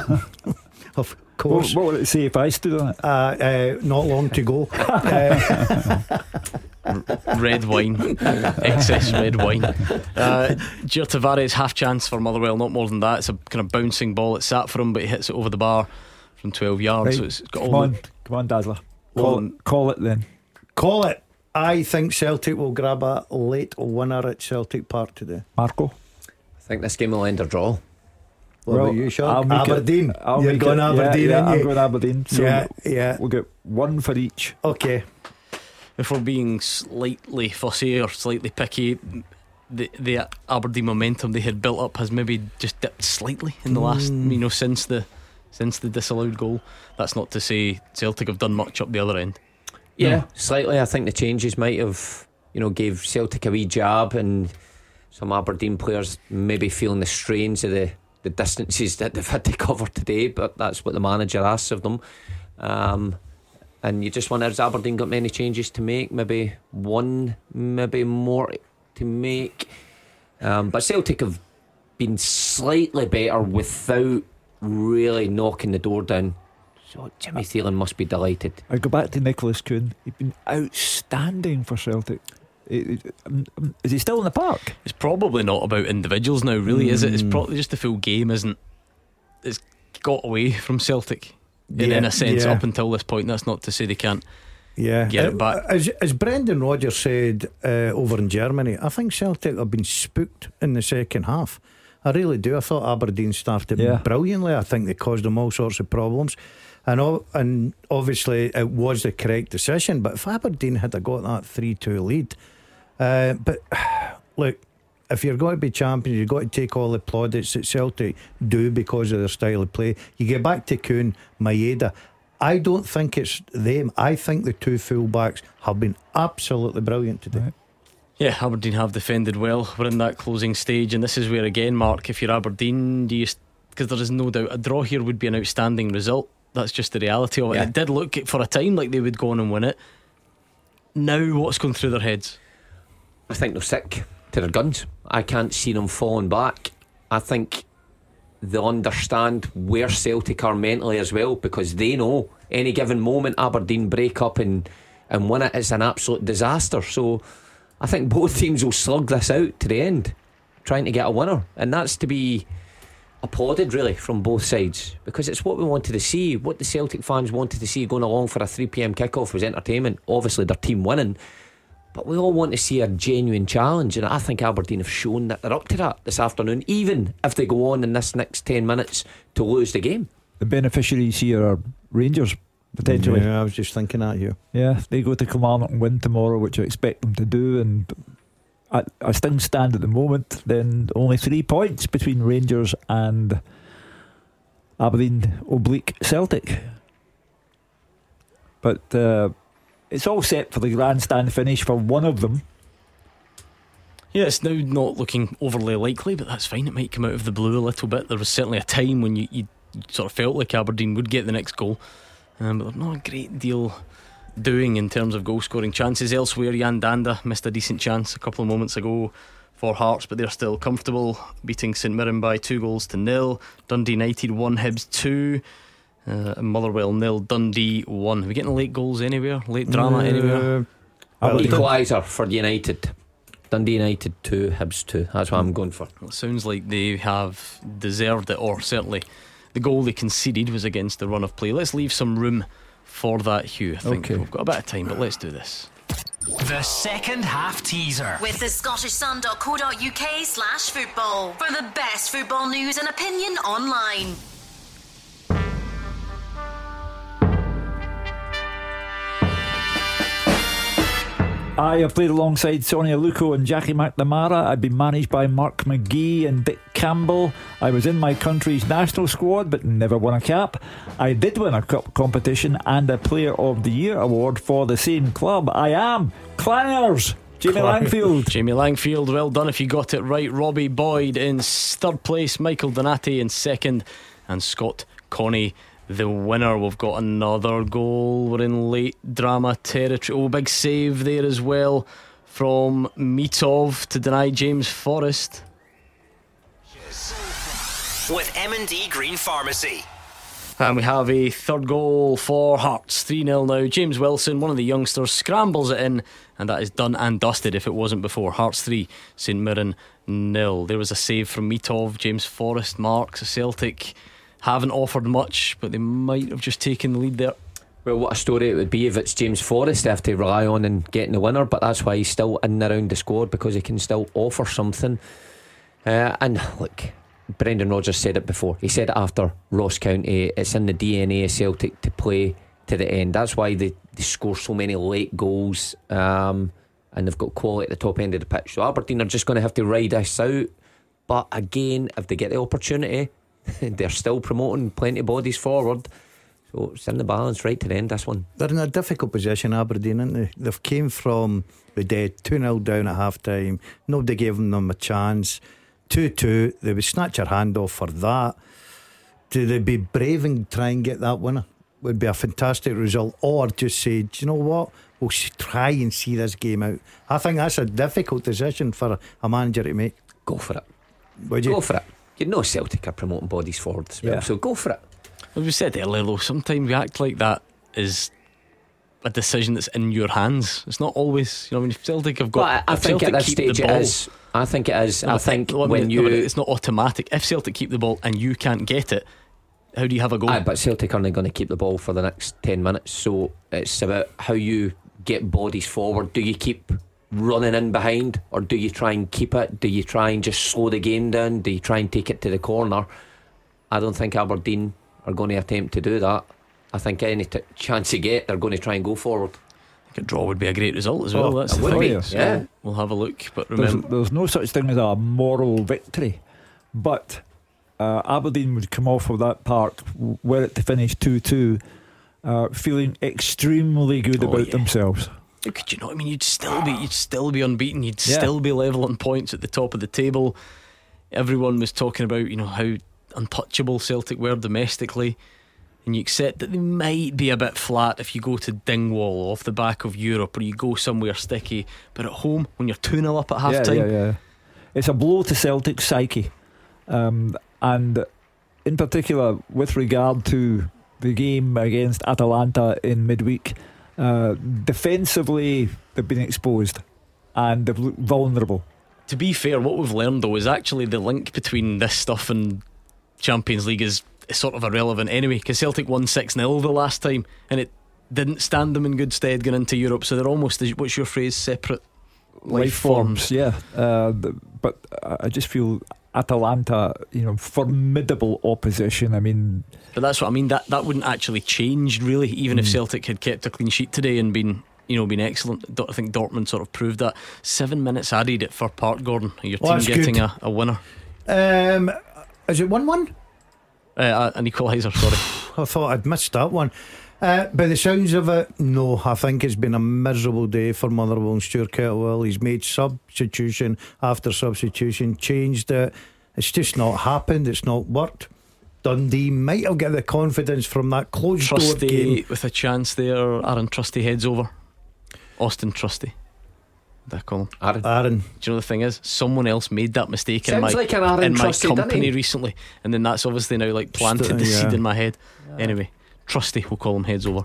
Of What, course. what would it say if I stood on it? Uh, uh, not long to go. uh, Red wine, excess red wine. Uh, Gio Tavares half chance for Motherwell, not more than that. It's a kind of bouncing ball. It sat for him, but he hits it over the bar from twelve yards. Right. So it's got Come all on, the, Come on, Dazzler. Call, Well, it, call it then. Call it. I think Celtic will grab a late winner at Celtic Park today. Marco? I think this game will end a draw. What Well, about you, I'll Sean? make it- Aberdeen. I'll You're make going it- yeah, Aberdeen, yeah, aren't I'm you? going Aberdeen. So Yeah, yeah. we'll get one for each. Okay. If we're being slightly fussy or slightly picky, the the Aberdeen momentum they had built up has maybe just dipped slightly in the last, Mm. you know, since the since the disallowed goal. That's not to say Celtic have done much up the other end. Yeah, slightly. I think the changes might have, you know, gave Celtic a wee jab, and some Aberdeen players maybe feeling the strains of the, the distances that they've had to cover today. But that's what the manager asks of them. Um, and you just wonder, has Aberdeen got many changes to make? Maybe one, maybe more to make. Um, but Celtic have been slightly better without really knocking the door down. So Jimmy Thielen must be delighted. I go back to Nicholas Kuhn. He's been outstanding for Celtic. It- it- um, um, Is he still in the park? It's probably not about individuals now, really, is it? It's probably just the full game, isn't? It's got away from Celtic in, Yeah, in a sense yeah. up until this point. That's not to say they can't Yeah, get Uh, it back. As, as Brendan Rodgers said uh, over in Germany, I think Celtic have been spooked in the second half. I really do. I thought Aberdeen started Yeah. brilliantly. I think they caused them all sorts of problems, and o- and obviously it was the correct decision. But if Aberdeen had a got that three two lead, uh, but look, if you're going to be champions, you've got to take all the plaudits that Celtic do because of their style of play. You get back to Kuhn, Maeda. I don't think it's them. I think the two fullbacks have been absolutely brilliant today. Right. Yeah, Aberdeen have defended well. We're in that closing stage, and this is where again, Mark, if you're Aberdeen, do you? Because there is no doubt a draw here would be an outstanding result. That's just the reality of it. Yeah. And it did look for a time like they would go on and win it. Now, what's going through their heads? I think they're sick to their guns. I can't see them falling back. I think they understand where Celtic are mentally as well, because they know any given moment Aberdeen break up and, and win it is an absolute disaster. So I think both teams will slug this out to the end, trying to get a winner, and that's to be applauded really from both sides, because it's what we wanted to see. What the Celtic fans wanted to see going along for a three p.m. kickoff was entertainment. Obviously their team winning, but we all want to see a genuine challenge, and I think Aberdeen have shown that they're up to that this afternoon, even if they go on in this next ten minutes to lose the game. The beneficiaries here are Rangers, potentially. Yeah, I was just thinking at you. Yeah, they go to Kilmarnock and win tomorrow, which I expect them to do. And I, as things stand at the moment, then only three points between Rangers and Aberdeen oblique Celtic. But uh, it's all set for the grandstand finish for one of them. Yeah, it's now not looking overly likely, but that's fine. It might come out of the blue a little bit. There was certainly a time when you, you sort of felt like Aberdeen would get the next goal, um, but they're not a great deal doing in terms of goal scoring chances elsewhere. Jan Danda missed a decent chance a couple of moments ago for Hearts, but they're still comfortable, beating St Mirren by two goals to nil. Dundee United one, Hibs two, uh, and Motherwell nil, Dundee one. Are we getting late goals anywhere? Late drama Uh, anywhere? well, Equaliser for United. Dundee United two, Hibs two. That's what I'm going for. Well, it sounds like they have deserved it, or certainly the goal they conceded was against the run of play. Let's leave some room for that, Hugh. I think Okay. we've got a bit of time, but let's do this. The second half teaser. With the Scottish Sun dot co dot uk slash football for the best football news and opinion online. I have played alongside Sonia Luco and Jackie McNamara. I've been managed by Mark McGee and Dick Campbell. I was in my country's national squad but never won a cap. I did win a cup competition and a Player of the Year award for the same club. I am Clangers, Jamie Langfield. Jamie Langfield, well done if you got it right. Robbie Boyd in third place, Michael Donati in second, and Scott Connie the winner. We've got another goal. We're in late drama territory. Oh, big save there as well from Mitov to deny James Forrest. With M and D Green Pharmacy. And we have a third goal for Hearts, three nil now. James Wilson, one of the youngsters, scrambles it in, and that is done and dusted if it wasn't before. Hearts three, St Mirren nil. There was a save from Mitov. James Forrest marks. A Celtic haven't offered much, but they might have just taken the lead there. Well, what a story it would be if it's James Forrest they have to rely on in getting the winner, but that's why he's still in and around the squad, because he can still offer something. Uh, and look, Brendan Rodgers said it before. He said it after Ross County. It's in the D N A of Celtic to play to the end. That's why they, they score so many late goals, um, and they've got quality at the top end of the pitch. So Aberdeen are just going to have to ride this out. But again, if they get the opportunity, they're still promoting plenty of bodies forward. So it's in the balance right to the end, this one. They're in a difficult position, Aberdeen, aren't they? They've came from the dead, two nil down at half time. Nobody gave them a chance. two two, they would snatch your hand off for that. Do they be brave and try and get that winner? Would be a fantastic result. Or just say, do you know what, we'll try and see this game out. I think that's a difficult decision for a manager to make. Go for it. Would you? Go for it. You know Celtic are promoting bodies forward as well, Yeah. so go for it. As we said earlier, though, sometimes we act like that is a decision that's in your hands. It's not always, you know, when Celtic have got. But I, I if think Celtic at this keep stage the it ball, is. I think it is. No, I think well, I when mean, you no, it's not automatic. If Celtic keep the ball and you can't get it, how do you have a goal? Aye, but Celtic aren't going to keep the ball for the next ten minutes, so it's about how you get bodies forward. Do you keep running in behind, or do you try and keep it? Do you try and just slow the game down? Do you try and take it to the corner? I don't think Aberdeen are going to attempt to do that. I think any t- chance you get, they're going to try and go forward. I think a draw would be a great result as well. Oh, That's it the would thing. be, So yeah. we'll have a look. But There's, remember, there's no such thing as a moral victory, but uh, Aberdeen would come off of that park were it to finish two two, uh, feeling extremely good Oh, about yeah. themselves. how could you not? I mean, you'd still be, you'd still be unbeaten. You'd Yeah. still be level on points at the top of the table. Everyone was talking about, you know, how untouchable Celtic were domestically, and you accept that they might be a bit flat if you go to Dingwall off the back of Europe, or you go somewhere sticky. But at home, when you're two nil up at half yeah, time, yeah, yeah. It's a blow to Celtic's psyche, um, and in particular with regard to the game against Atalanta in midweek. Uh, defensively, they've been exposed and they've looked vulnerable. to be fair, what we've learned though is actually the link between this stuff and Champions League is, is sort of irrelevant anyway, because Celtic won six nil the last time and it didn't stand them in good stead going into Europe, so they're almost, what's your phrase, separate life, Life forms, yeah. Uh, th- but I just feel Atalanta, you know, formidable opposition. I mean, But that's what I mean, that, that wouldn't actually change really, even if Mm. Celtic had kept a clean sheet today and been, you know, been excellent. Do- I think Dortmund sort of proved that. Seven minutes added at Fir Park, Gordon. Your Well, team that's getting good. a, a winner, Um, is it one one? uh, an equaliser, sorry. I thought I'd missed that one. Uh, by the sounds of it, no, I think it's been a miserable day for Motherwell and Stuart Kettlewell. He's made substitution after substitution, changed it. It's just not happened. It's not worked. Dundee might have got the confidence from that closed door Trusty game. with a chance there. Aaron Trusty heads over. Austin Trusty, what do I call him? Aaron. Aaron. Do you know the thing is, someone else made that mistake in Sounds my like an Aaron in my Trusty, doesn't company he? recently, and then that's obviously now like planted St- the yeah. seed in my head. Anyway, Trusty, we'll call him, heads over.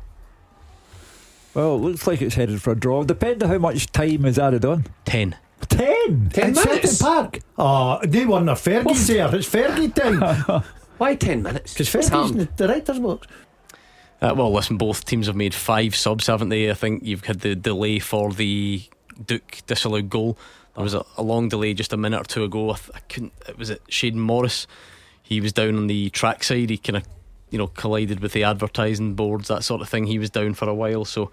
well, it looks like it's headed for a draw. Depending on how much time is added on. Ten. Ten. Ten In Celtic minutes. Park. Oh, they won their Fergie's there. It's Fergie time. Why ten minutes? Because What's Fergie's in happened? the director's box. Uh, well, listen, both teams have made five subs, haven't they? I think you've had the delay for the Duke disallowed goal. There was a, a long delay just a minute or two ago. I, th- I couldn't. It was it Shaden Morris. He was down on the track side. He kind of, you know, collided with the advertising boards, that sort of thing. He was down for a while, so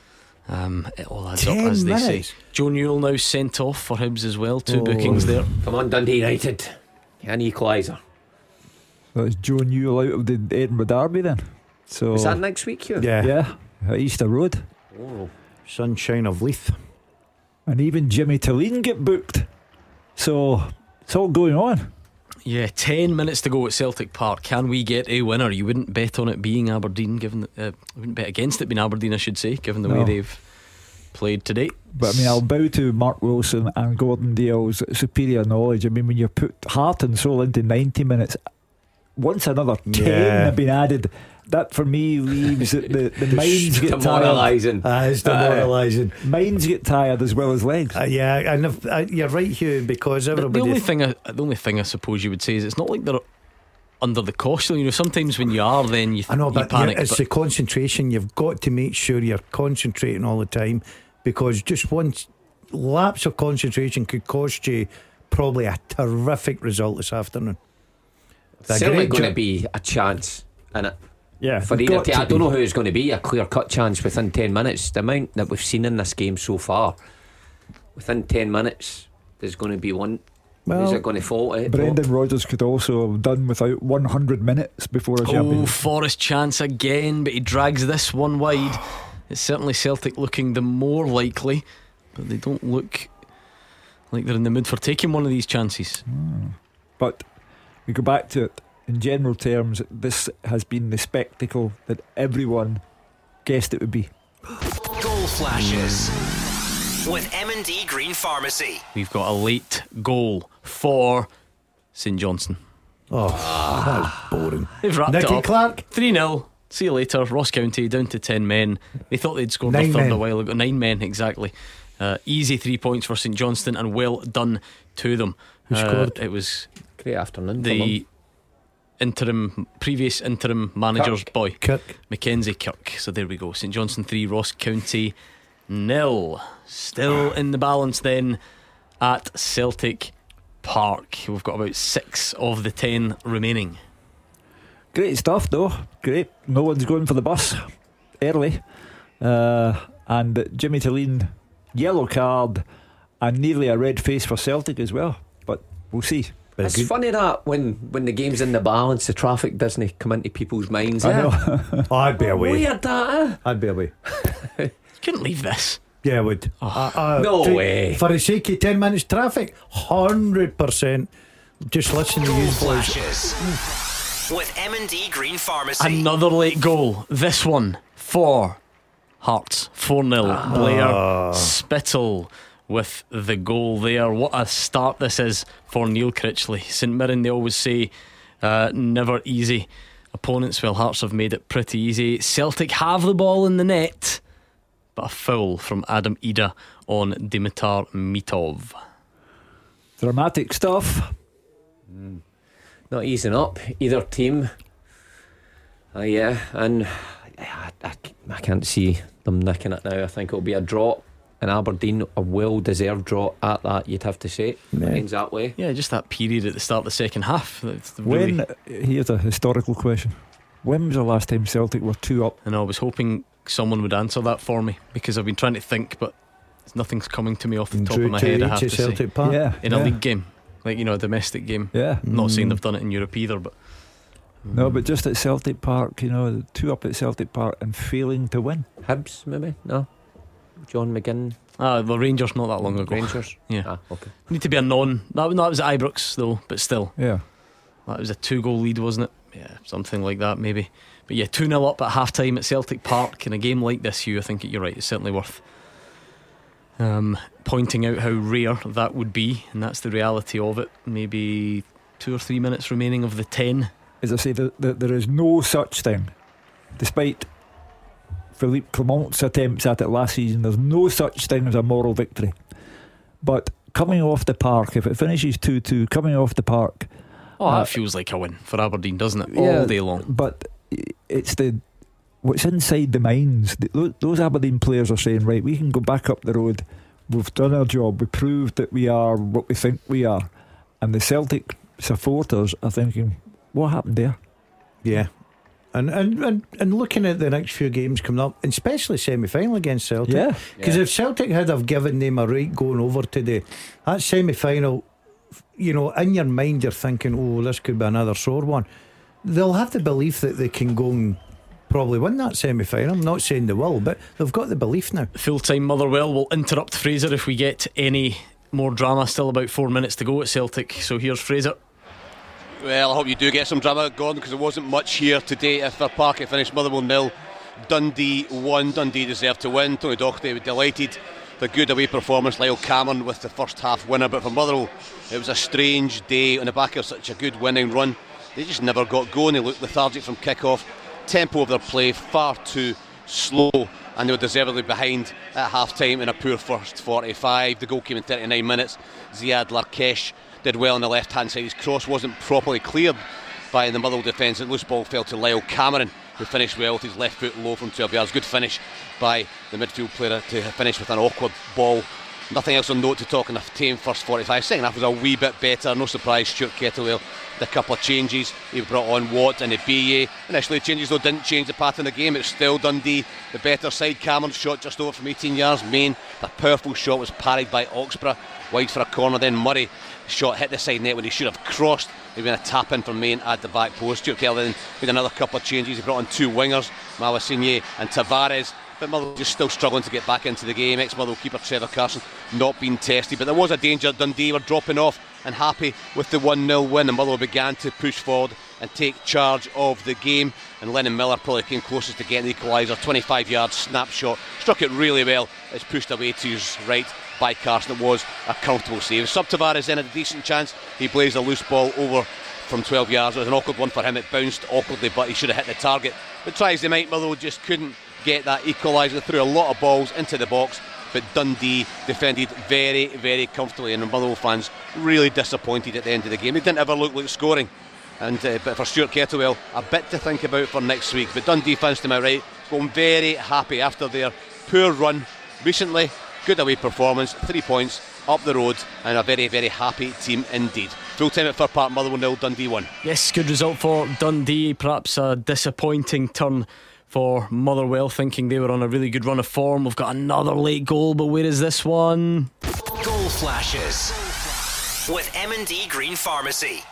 um, it all adds up, Ten as they minutes. say. Joe Newell now sent off for Hibs as well. Two Oh. bookings there. Come on, Dundee United. An equaliser. That's Joe Newell out of the Edinburgh Derby then. So Is that next week, Hugh? Yeah. yeah, at Easter Road. Oh. Sunshine of Leith. And even Jimmy Tilleen get booked. So it's all going on. Yeah, ten minutes to go at Celtic Park. Can we get a winner? You wouldn't bet on it being Aberdeen, given that, uh, you wouldn't bet against it being Aberdeen, I should say, given the No. way they've played today. But I mean, I'll bow to Mark Wilson and Gordon Dale's superior knowledge. I mean, when you put heart and soul into ninety minutes, once another ten Yeah. have been added, that for me leaves it, the, the minds get tired. Demoralising. Ah, it's demoralising. Minds get tired as well as legs. Uh, yeah, and if, uh, you're right, Hugh, because The, the everybody. only thing, I, the only thing I suppose you would say is it's not like they're under the caution. You know, sometimes when you are, then you, th- I know, you but panic. it's but the concentration. You've got to make sure you're concentrating all the time, because just one lapse of concentration could cost you probably a terrific result this afternoon. It's certainly going to be a chance in it. Yeah, for either team. I don't know who it's going to be a clear cut chance within ten minutes. The amount that we've seen in this game so far, within ten minutes, there's going to be one. Well, who's it going to fall at? Brendan Rodgers could also have done without one hundred minutes before a oh, champion. Forrest chance again, but he drags this one wide. It's certainly Celtic looking the more likely, but they don't look like they're in the mood for taking one of these chances. Mm. But we go back to it. In general terms, this has been the spectacle that everyone guessed it would be. Goal flashes with M and D Green Pharmacy. We've got a late goal for St Johnstone. Oh, that's boring. They've wrapped Nicky it up. Clark. three nil. See you later. Ross County down to ten men. They thought they'd scored Nine their third men. a while ago. Nine men, exactly. Uh, easy three points for St Johnstone, and well done to them. Who Uh, scored? It was Great afternoon for the them. interim, previous interim manager's Kirk. boy, Kirk. Mackenzie Kirk. So there we go. St Johnstone three, Ross County nil. Still in the balance then at Celtic Park. We've got about six of the ten remaining. Great stuff though. Great. No one's going for the bus early. Uh, and Jimmy Tilleen, yellow card and nearly a red face for Celtic as well. But we'll see. Very It's good. funny that when, when the game's in the balance, the traffic doesn't come into people's minds. I eh? know. Oh, I'd be away. Weird that, eh? I'd be away. Couldn't leave this. Yeah, I would. Uh, uh, No to- way. For the sake of ten minutes traffic, hundred percent. Just listen to Goal you boys. flashes with M and D Green Pharmacy. Another late goal. This one for Hearts. four nil. Blair Spittle with the goal there. What a start this is for Neil Critchley. St Mirren, they always say, uh, never easy opponents. Well, Hearts have made it pretty easy. Celtic have the ball in the net, but a foul from Adam Ida on Dimitar Mitov. Dramatic stuff. Not easing up either team. Uh, yeah, and I, I, I can't see them nicking it now. I think it'll be a draw in Aberdeen, a well-deserved draw at that, you'd have to say. Yeah. It ends that way. Yeah, just that period at the start of the second half. That's the When really, here's a historical question. When was the last time Celtic were two up? and I was hoping someone would answer that for me, because I've been trying to think, but nothing's coming to me off the top Drew of my to head. I each have of to say, Celtic Park. Yeah, in a yeah. league game, like, you know, a domestic game. Yeah. I'm not saying Mm. they've done it in Europe either, but No, but just at Celtic Park, you know, two up at Celtic Park and failing to win. Hibs, maybe? No? John McGinn, ah, the Rangers not that long ago. Rangers? Yeah, Ah, okay. need to be a non. That, no, that was at Ibrox though, but still, Yeah. that was a two-goal lead, wasn't it? Yeah, something like that maybe. But yeah, two nil up at half time at Celtic Park in a game like this, Hugh, I think you're right, it's certainly worth um, pointing out how rare that would be, and that's the reality of it. Maybe two or three minutes remaining of the ten. As I say, the, the, there is no such thing, despite Philippe Clement's attempts at it last season, there's no such thing as a moral victory. But coming off the park, if it finishes two two, coming off the park, Oh, Uh, that feels like a win for Aberdeen, doesn't it? yeah, All day long. But it's the what's inside the minds. Th- Those Aberdeen players are saying, right, we can go back up the road. We've done our job. We proved that we are what we think we are. And the Celtic supporters are thinking, what happened there? Yeah. And, and, and, and looking at the next few games coming up, and especially semi-final against Celtic. Yeah. Because Yeah. if Celtic had have given them a right going over today, that semi-final, you know, in your mind you're thinking, oh, this could be another sore one. They'll have the belief that they can go and probably win that semi-final. I'm not saying they will, but they've got the belief now. Full-time Motherwell will interrupt Fraser if we get any more drama. Still about four minutes to go at Celtic. So here's Fraser. Well, I hope you do get some drama, Gordon, because there wasn't much here today at Fir Park. It finished Motherwell nil, Dundee one. Dundee deserved to win. Tony Docherty was delighted. The good away performance, Lyle Cameron with the first half winner. But for Motherwell, it was a strange day on the back of such a good winning run. They just never got going. They looked lethargic from kick-off. Tempo of their play far too slow, and they were deservedly behind at half-time in a poor first forty-five. The goal came in thirty-nine minutes. Ziad Larkesh did well on the left-hand side. His cross wasn't properly cleared by the Motherwell defence. The loose ball fell to Lyle Cameron, who finished well with his left foot low from twelve yards. Good finish by the midfield player to finish with an awkward ball. Nothing else on note to talk in the tame first forty-five. Second half was a wee bit better. No surprise, Stuart Kettlewell did a couple of changes. He brought on Watt and Ibiye. Initially changes though didn't change the pattern of the game. It's still Dundee the better side. Cameron shot just over from eighteen yards. Main, the powerful shot was parried by Oxborough wide for a corner. Then Murray shot hit the side net when he should have crossed. Maybe a tap in from Main at the back post. Stuart Kettlewell made another couple of changes. He brought on two wingers, Mawasinier and Tavares. But Motherwell just still struggling to get back into the game. Ex-Motherwell keeper Trevor Carson not being tested, but there was a danger. Dundee were dropping off and happy with the one nil win, and Motherwell began to push forward and take charge of the game. And Lennon Miller probably came closest to getting the equaliser. twenty-five yard snapshot, struck it really well. It's pushed away to his right by Carson. It was a comfortable save. Sub Tavares then had a decent chance. He blazed a loose ball over from twelve yards. It was an awkward one for him. It bounced awkwardly, but he should have hit the target. But try as they might, Motherwell just couldn't get that equaliser. Threw a lot of balls into the box, but Dundee defended very, very comfortably, and the Motherwell fans really disappointed at the end of the game. They didn't ever look like scoring, and uh, but for Stuart Kettlewell, a bit to think about for next week. But Dundee fans, to my right, going very happy after their poor run recently. Good away performance, three points up the road, and a very, very happy team indeed. Full time at Fir Park, Motherwell nil, Dundee one. Yes, good result for Dundee. Perhaps a disappointing turn for Motherwell, thinking they were on a really good run of form. We've got another late goal, but where is this one? Goal flashes with M and D Green Pharmacy.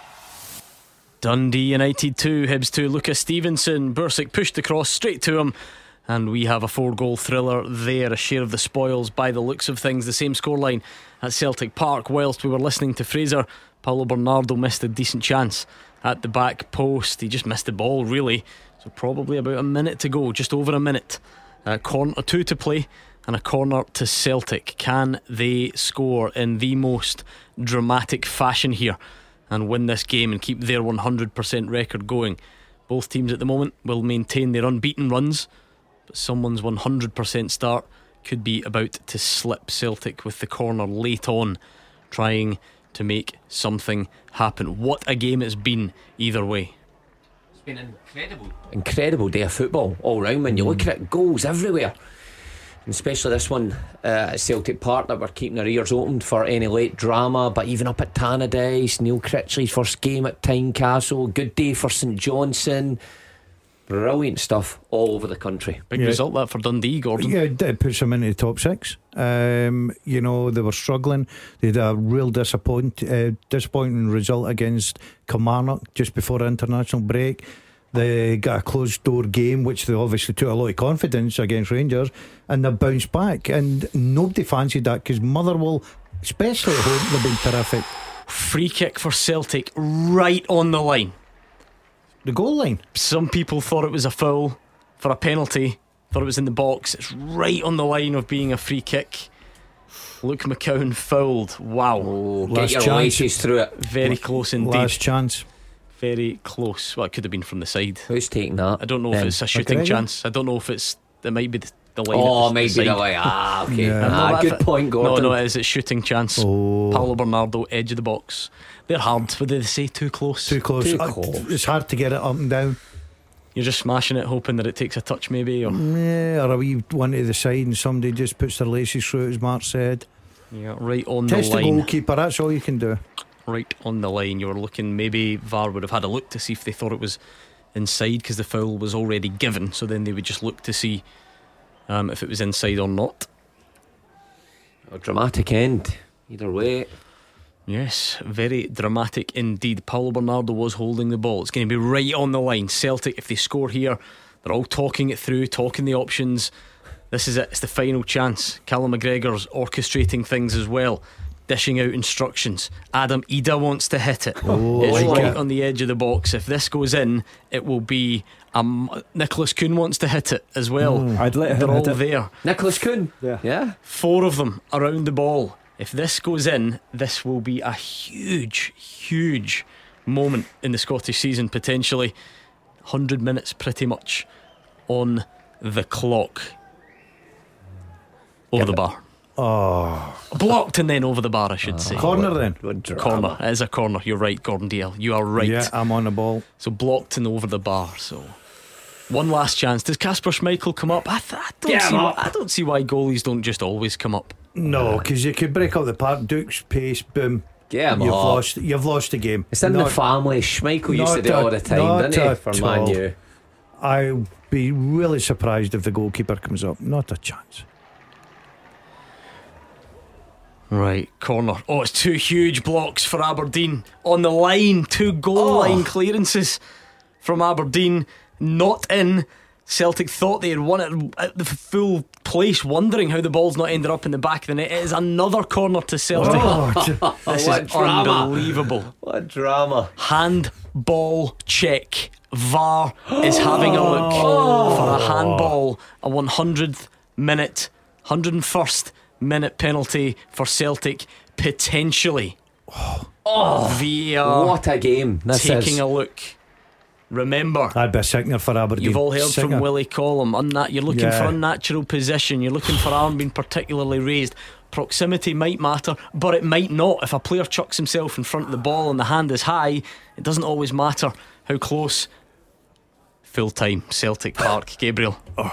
Dundee United two, Hibs two. Lucas Stevenson, Bursic pushed the cross straight to him, and we have a four goal thriller there. A share of the spoils by the looks of things. The same scoreline at Celtic Park. Whilst we were listening to Fraser, Paulo Bernardo missed a decent chance at the back post. He just missed the ball really. So probably about a minute to go, just over a minute. Uh, corner two to play and a corner to Celtic. Can they score in the most dramatic fashion here and win this game and keep their one hundred percent record going? Both teams at the moment will maintain their unbeaten runs, but someone's one hundred percent start could be about to slip. Celtic with the corner late on, trying to make something happen. What a game it's been either way. Been incredible incredible day of football all round. When you look at it, goals everywhere, and especially this one uh, at Celtic Park, that we're keeping our ears open for any late drama. But even up at Tannadice, Neil Critchley's first game at Tynecastle, good day for St Johnstone. Brilliant stuff all over the country. Big yeah. result that for Dundee, Gordon. Yeah, it puts them into the top six. Um, you know, they were struggling. They had a real disappoint, uh, disappointing result against Kilmarnock just before the international break. They got a closed door game, which they obviously took a lot of confidence against Rangers, and they bounced back. And nobody fancied that because Motherwell, especially at home, they've been terrific. Free kick for Celtic right on the line. The goal line. Some people thought it was a foul for a penalty, thought it was in the box. It's right on the line of being a free kick. Luke McCown fouled. Wow. Oh, get your laces through it. Very close indeed. Last chance. Very close. Well, it could have been from the side. Who's taking that? I don't know then? if it's a shooting chance. I don't know if it's. It might be the, the line. Oh, maybe the line. Ah, okay. Yeah. Ah, no, good it, point, Gordon. No, no, it is. It's shooting chance. Oh. Paulo Bernardo, edge of the box. They're hard. What did they say? Too close. Too close. Too uh, close. It's hard to get it up and down. You're just smashing it, hoping that it takes a touch, maybe, or yeah, or a wee one to the side, and somebody just puts their laces through it, as Mark said. Yeah, right on Test the line. Test the goalkeeper. That's all you can do. Right on the line. You were looking. Maybe V A R would have had a look to see if they thought it was inside, because the foul was already given. So then they would just look to see um, if it was inside or not. A dramatic end, either way. Yes, very dramatic indeed. Paulo Bernardo was holding the ball. It's going to be right on the line. Celtic, if they score here, they're all talking it through, talking the options. This is it. It's the final chance. Callum McGregor's orchestrating things as well, dishing out instructions. Adam Ida wants to hit it. Oh, it's like right it. on the edge of the box. If this goes in, it will be um, Nicholas Kuhn wants to hit it as well. Mm, I'd let him They're all hit it. there. Nicholas Kuhn. Yeah. Yeah. Four of them around the ball. If this goes in, this will be a huge, huge moment in the Scottish season, potentially. one hundred minutes pretty much on the clock. Over Yeah, the bar. Oh. Blocked and then over the bar, I should oh. say. Corner then? Corner. It is a corner. You're right, Gordon Dalziel. You are right. Yeah, I'm on the ball. So blocked and over the bar. So one last chance. Does Kasper Schmeichel come up? I, th- I, don't Get see him why, up. I don't see why goalies don't just always come up. No, because you could break up the park. Duke's pace, boom. Get him you've up. lost. You've lost the game. It's in Not- the family. Schmeichel used to do it not all the at- time, not didn't he? at For Man all. U. I'll be really surprised if the goalkeeper comes up. Not a chance. Right, corner. Oh, it's two huge blocks for Aberdeen on the line. Two goal Oh. line clearances from Aberdeen, not in. Celtic thought they had won it at the full place, wondering how the ball's not ended up in the back of the net. It is another corner to Celtic. Oh, this what is drama. unbelievable. What drama. Handball check. V A R is having a look for a handball. A one hundredth minute, one hundred first minute penalty for Celtic, potentially. Oh, V A R what a game this taking is. a look. Remember, I'd be a sickener for Aberdeen. you've all heard Sickener. from Willie Collum. Unna- you're looking Yeah. for unnatural position. You're looking for arm being particularly raised. Proximity might matter, but it might not. If a player chucks himself in front of the ball and the hand is high, it doesn't always matter how close. Full time, Celtic Park. Gabriel.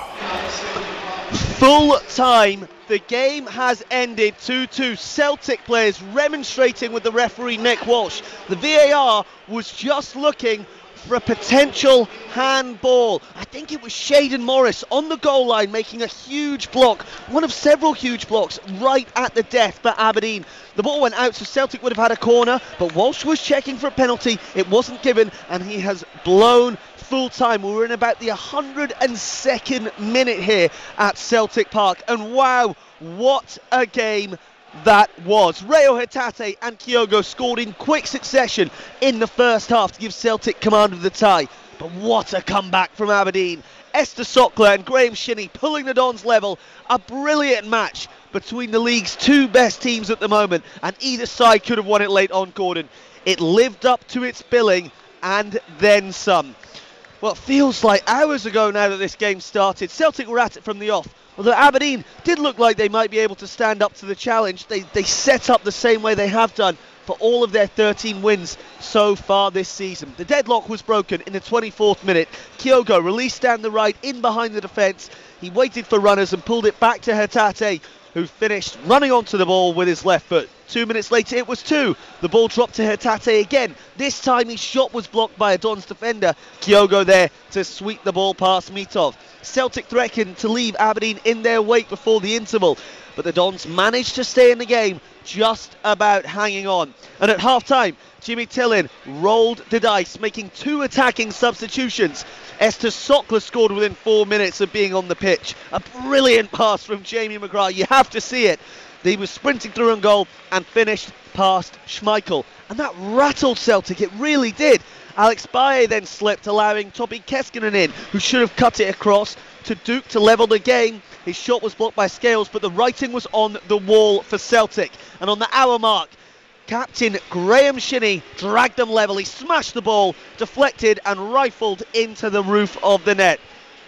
Full time. The game has ended two two. Celtic players remonstrating with the referee Nick Walsh. The V A R was just looking for a potential handball. I think it was Shaden Morris on the goal line making a huge block, one of several huge blocks right at the death for Aberdeen. The ball went out, so Celtic would have had a corner, but Walsh was checking for a penalty. It wasn't given, and he has blown full time. We're in about the one hundred second minute here at Celtic Park, and wow, what a game that was. Reo Hatate and Kyogo scored in quick succession in the first half to give Celtic command of the tie, but what a comeback from Aberdeen. Esther Sokler and Graham Shinney pulling the Dons level. A brilliant match between the league's two best teams at the moment, and either side could have won it late on, Gordon. It lived up to its billing and then some. Well, it feels like hours ago now that this game started. Celtic were at it from the off. Although Aberdeen did look like they might be able to stand up to the challenge. They, they set up the same way they have done for all of their thirteen wins so far this season. The deadlock was broken in the twenty-fourth minute. Kyogo released down the right, in behind the defence. He waited for runners and pulled it back to Hatate, who finished running onto the ball with his left foot. Two minutes later it was two. The ball dropped to Hatate again. This time his shot was blocked by a Dons defender. Kyogo there to sweep the ball past Mitov. Celtic threatened to leave Aberdeen in their wake before the interval, but the Dons managed to stay in the game, just about hanging on. And at half-time, Jimmy Tillin rolled the dice, making two attacking substitutions. Esther Sokler scored within four minutes of being on the pitch. A brilliant pass from Jamie McGrath. You have to see it. He was sprinting through on goal and finished past Schmeichel. And that rattled Celtic, it really did. Alex Baye then slipped, allowing Topi Keskinen in, who should have cut it across to Duke to level the game. His shot was blocked by Scales, but the writing was on the wall for Celtic. And on the hour mark, Captain Graham Shinney dragged them level. He smashed the ball, deflected and rifled into the roof of the net.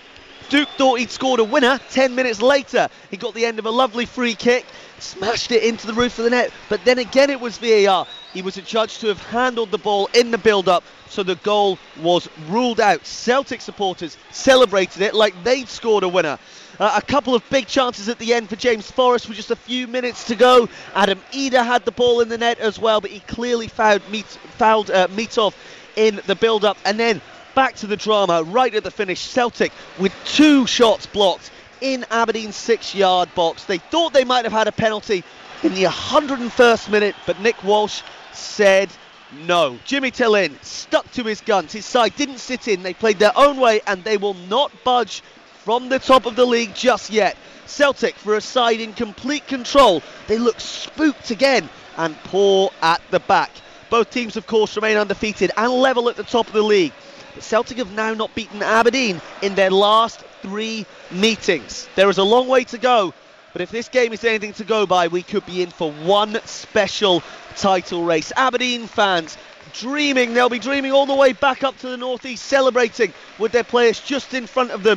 Duke thought he'd scored a winner. Ten minutes later, he got the end of a lovely free kick, smashed it into the roof of the net, but then again it was V A R. He was adjudged to have handled the ball in the build-up, so the goal was ruled out. Celtic supporters celebrated it like they'd scored a winner. Uh, a couple of big chances at the end for James Forrest with just a few minutes to go. Adam Eder had the ball in the net as well, but he clearly fouled, Meet, fouled uh, Mitov in the build-up. And then back to the drama right at the finish. Celtic with two shots blocked in Aberdeen's six-yard box. They thought they might have had a penalty in the one hundred first minute, but Nick Walsh said no. Jimmy Tillin stuck to his guns. His side didn't sit in. They played their own way, and they will not budge from the top of the league just yet. Celtic, for a side in complete control, they look spooked again and poor at the back. Both teams, of course, remain undefeated and level at the top of the league. But Celtic have now not beaten Aberdeen in their last three meetings. There is a long way to go, but if this game is anything to go by, we could be in for one special title race. Aberdeen fans dreaming, they'll be dreaming all the way back up to the northeast, celebrating with their players just in front of them.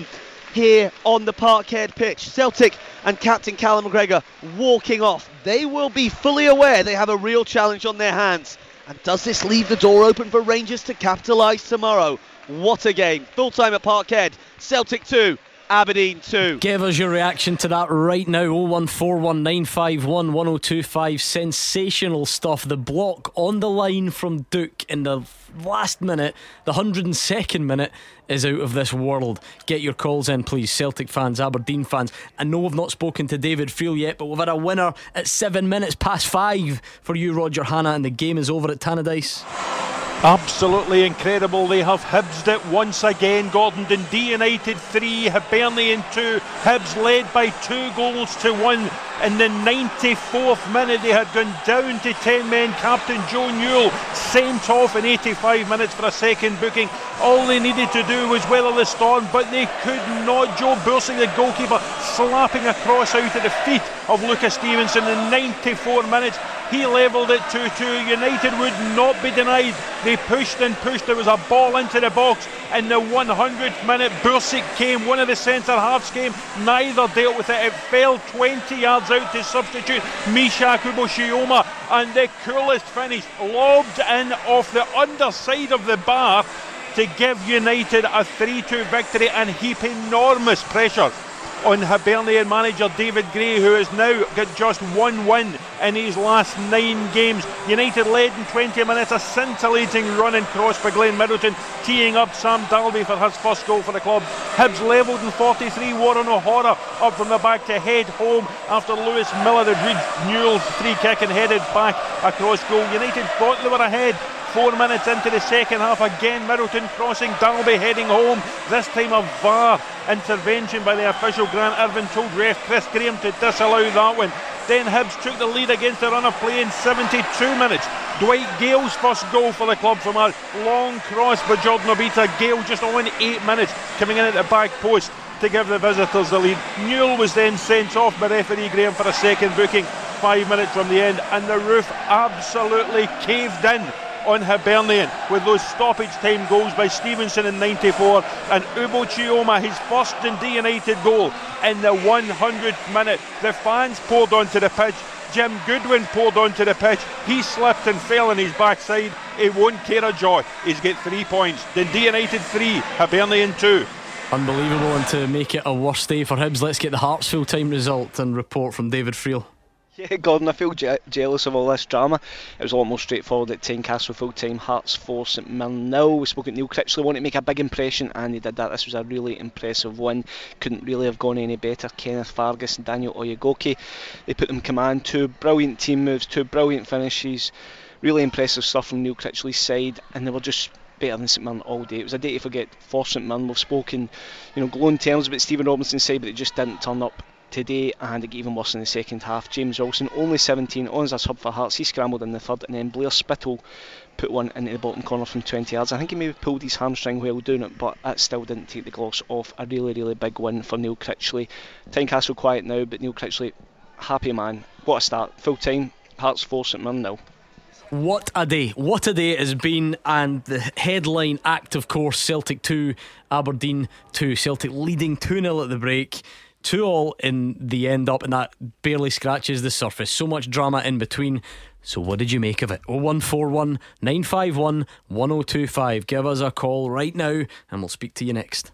here on the Parkhead pitch. Celtic and captain Callum McGregor walking off. They will be fully aware they have a real challenge on their hands. And does this leave the door open for Rangers to capitalise tomorrow? What a game. Full time at Parkhead. Celtic two, Aberdeen two. Give us your reaction to that right now. oh one four one nine five one one oh two five. Sensational stuff. The block on the line from Duke in the last minute, the one hundred second minute, is out of this world. Get your calls in, please. Celtic fans, Aberdeen fans. I know we've not spoken to David Friel yet, but we've had a winner at seven minutes past five for you, Roger Hannah, and the game is over at Tannadice. Absolutely incredible. They have Hibsed it once again. Gordon. Dundee United three, Hibernian two. Hibs led by two goals to one. In the ninety-fourth minute, they had gone down to ten men. Captain Joe Newell sent off in eighty-five minutes for a second booking. All they needed to do was weather the storm, but they could not. Joe Bursing, the goalkeeper, slapping a cross out at the feet of Lucas Stevenson in ninety-four minutes. He levelled it two two. United would not be denied. They pushed and pushed. There was a ball into the box. In the one hundredth minute, Bursic came. One of the centre halves came. Neither dealt with it. It fell twenty yards out to substitute Misha Kuboshioma. And the coolest finish, lobbed in off the underside of the bar to give United a three two victory and heap enormous pressure on Hibernian manager David Gray, who has now got just one win in his last nine games. United led in twenty minutes, a scintillating run and cross by Glenn Middleton, teeing up Sam Dalby for his first goal for the club. Hibs levelled in forty-three. Warren O'Hara up from the back to head home after Lewis Miller had reached Newell's free kick and headed back across goal. United thought they were ahead. Four minutes into the second half, again Middleton crossing, Dalby heading home. This time a V A R intervention by the official. Grant Irvin told ref Chris Graham to disallow that one. Then Hibs took the lead against a run of play in seventy-two minutes. Dwight Gale's first goal for the club from a long cross by Jordan Obita. Gale just on eight minutes coming in at the back post to give the visitors the lead. Newell was then sent off by referee Graham for a second booking five minutes from the end, and the roof absolutely caved in on Hibernian with those stoppage time goals by Stevenson in ninety-four and Ubo Chioma, his first Dundee United goal in the one hundredth minute. The fans poured onto the pitch. Jim Goodwin poured onto the pitch. He slipped and fell on his backside. He won't care a joy. He's got three points. Dundee United three, Hibernian two. Unbelievable, and to make it a worse day for Hibs, let's get the Hearts full time result and report from David Friel. Yeah, Gordon, I feel je- jealous of all this drama. It was a lot more straightforward at Tynecastle full time. Hearts four, St Mirren nil. We spoke at Neil Critchley, wanted to make a big impression, and he did that. This was a really impressive win. Couldn't really have gone any better. Kenneth Fargus and Daniel Oyegoke, they put them in command. Two brilliant team moves, two brilliant finishes. Really impressive stuff from Neil Critchley's side, and they were just better than St Mirren all day. It was a day to forget for St Mirren. We've spoken, you know, glowing terms about Stephen Robinson's side, but it just didn't turn up today, and it got even worse in the second half. James Wilson, only seventeen, on as a sub for Hearts. He scrambled in the third, and then Blair Spittle put one into the bottom corner from twenty yards. I think he maybe pulled his hamstring while doing it, but that still didn't take the gloss off. A really, really big win for Neil Critchley. Tynecastle quiet now, but Neil Critchley, happy man. What a start. Full time, Hearts four, St Mirren nil. What a day, what a day it has been. And the headline act, of course, Celtic two, Aberdeen two. Celtic leading two nil at the break, two all in the end up, and that barely scratches the surface. So much drama in between. So what did you make of it? oh one four one nine five one one oh two five. Give us a call right now and we'll speak to you next.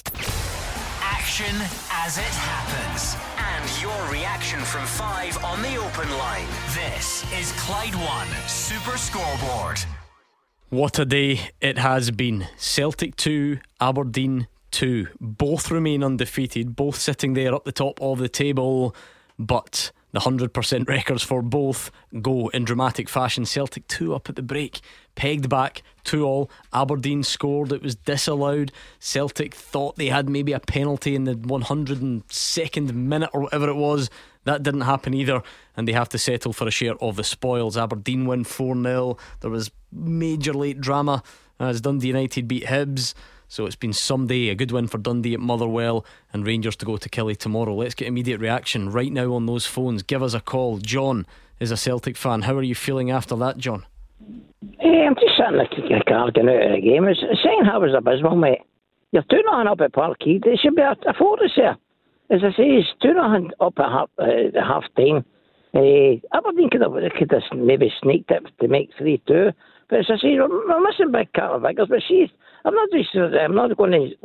Action as it happens, and your reaction from five on the open line. This is Clyde One Super Scoreboard. What a day it has been. Celtic two, Aberdeen two. Both remain undefeated, both sitting there up the top of the table, but the one hundred percent records for both go in dramatic fashion. Celtic two up at the break, pegged back two all. Aberdeen scored, it was disallowed. Celtic thought they had maybe a penalty in the one hundred second minute or whatever it was. That didn't happen either, and they have to settle for a share of the spoils. Aberdeen win four nil. There was major late drama as Dundee United beat Hibs. So it's been some day. A good win for Dundee at Motherwell, and Rangers to go to Killie tomorrow. Let's get immediate reaction right now on those phones. Give us a call. John is a Celtic fan. How are you feeling after that, John? Hey, I'm just sitting in the car getting out of the game. The second half was abysmal, mate. You're two nothing up at Parkhead. It should be a, a fortress there. As I say, it's two nothing up at half, uh, the half time. Uh, Aberdeen could have, could have maybe sneaked it to make three two. But as I say, we're, we're missing big Carter Vickers. But see, I'm not just, I'm not going to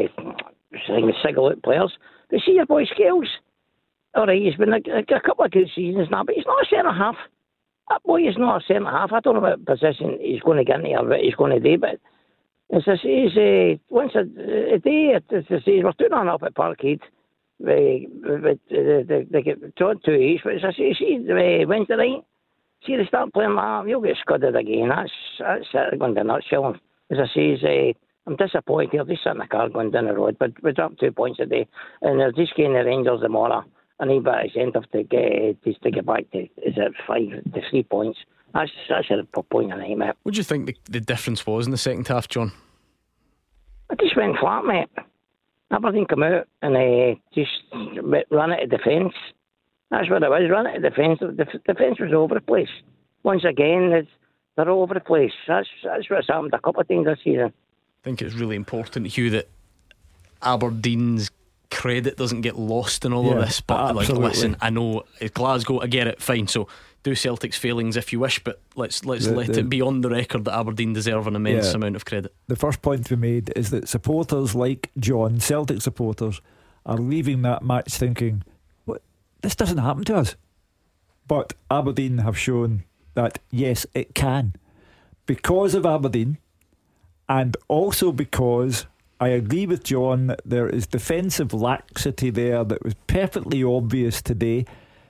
uh, single out players. But see your boy Scales. All right, he's been a, a couple of good seasons now, but he's not a centre half. That boy is not a centre half. I don't know what position he's going to get into or what he's going to do, but as I say, he's, uh, once a, a day, as I say, we're doing on up at Parkhead. They, they, they, they get two each, but as I say, see, uh, Wednesday night, see they start playing that, you'll get scudded again. That's that's it, going to nutshell. As I say, uh, I'm disappointed. They're just sitting in the car going down the road, but we dropped two points a day, and they're just getting the Rangers tomorrow. I need about incentive to get just to get back to, is it five to three points? That's that's a point of night, mate. What do you think the, the difference was in the second half, John? I just went flat, mate. Aberdeen come out and uh, just ran out of defence. That's what it was, ran out of defence. The defence was all over the place. Once again, it's, they're all over the place. That's that's what's happened a couple of times this season. I think it's really important, Hugh, that Aberdeen's credit doesn't get lost in all yeah, of this. But like, absolutely. listen, I know it's Glasgow, I get it, fine. So do Celtic's failings if you wish, but let's let's The- let the- it be on the record that Aberdeen deserve an immense Yeah. amount of credit. The first point to be made is that supporters like John, Celtic supporters, are leaving that match thinking, "What? This doesn't happen to us." But Aberdeen have shown that yes, it can, because of Aberdeen, and also because I agree with John that there is defensive laxity there that was perfectly obvious today.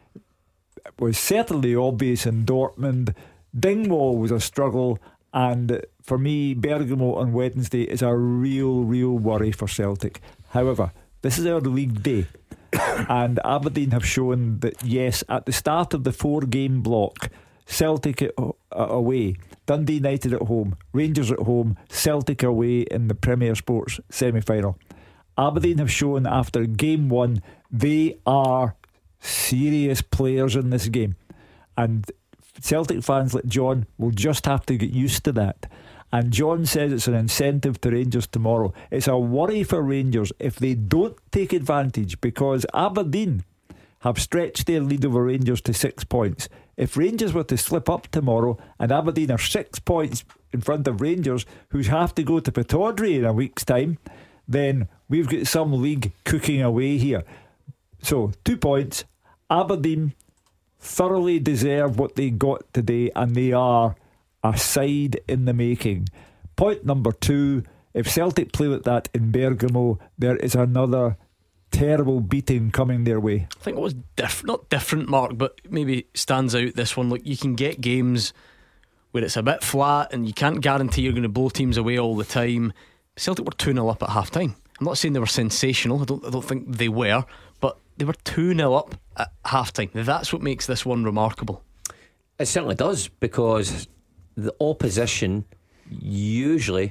It was certainly obvious in Dortmund. Dingwall was a struggle, and for me, Bergamo on Wednesday is a real, real worry for Celtic. However, this is our league day, and Aberdeen have shown that yes, at the start of the four-game block, Celtic at, uh, away, Dundee United at home, Rangers at home, Celtic away in the Premier Sports semi-final. Aberdeen have shown after game one they are serious players in this game, and Celtic fans like John will just have to get used to that. And John says it's an incentive to Rangers tomorrow. It's a worry for Rangers if they don't take advantage, because Aberdeen have stretched their lead over Rangers to six points. If Rangers were to slip up tomorrow and Aberdeen are six points in front of Rangers, who have to go to Pittodrie in a week's time, then we've got some league cooking away here. So, two points. Aberdeen thoroughly deserve what they got today, and they are a side in the making. Point number two, if Celtic play like that in Bergamo, there is another terrible beating coming their way. I think it was diff- not different, Mark, but maybe stands out this one. Look, you can get games where it's a bit flat and you can't guarantee you're going to blow teams away all the time. Celtic were two nil up at half time. I'm not saying they were sensational, I don't, I don't think they were, but they were two nil up at half time. That's what makes this one remarkable. It certainly does, because the opposition usually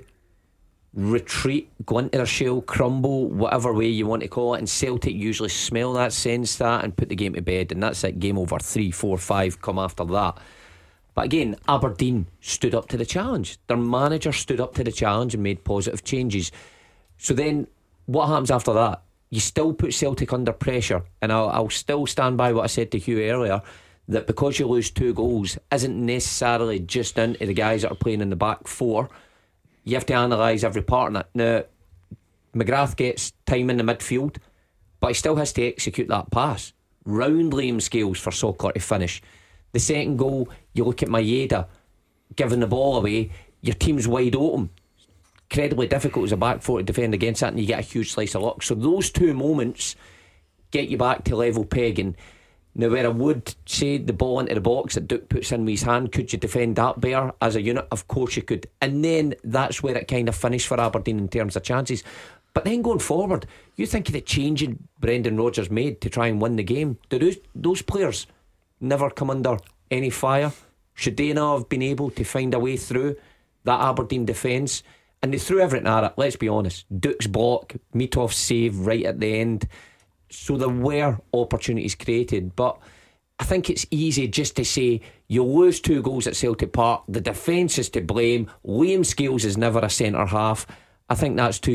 retreat, go into their shell, crumble, whatever way you want to call it, and Celtic usually smell that, sense that, and put the game to bed, and that's it, game over. Three, four, five come after that. But again, Aberdeen stood up to the challenge. Their manager stood up to the challenge and made positive changes. So then what happens after that? You still put Celtic under pressure, and I'll, I'll still stand by what I said to Hugh earlier, that because you lose two goals isn't necessarily just into the guys that are playing in the back four. You have to analyse every part in it. Now, McGrath gets time in the midfield, but he still has to execute that pass round Liam Scales for Sokor to finish. The second goal, you look at Maeda giving the ball away, your team's wide open. Incredibly difficult as a back four to defend against that, and you get a huge slice of luck. So those two moments get you back to level pegging. Now, where I would say the ball into the box that Duke puts in with his hand, could you defend that better as a unit? Of course you could. And then that's where it kind of finished for Aberdeen in terms of chances. But then going forward, you think of the changing Brendan Rodgers made to try and win the game. Do those, those players never come under any fire? Should they not have been able to find a way through that Aberdeen defence? And they threw everything at it, let's be honest. Duke's block, Mitoff's save right at the end. So there were opportunities created, but I think it's easy just to say you lose two goals at Celtic Park, the defence is to blame, Liam Scales is never a centre half. I think that's too easy.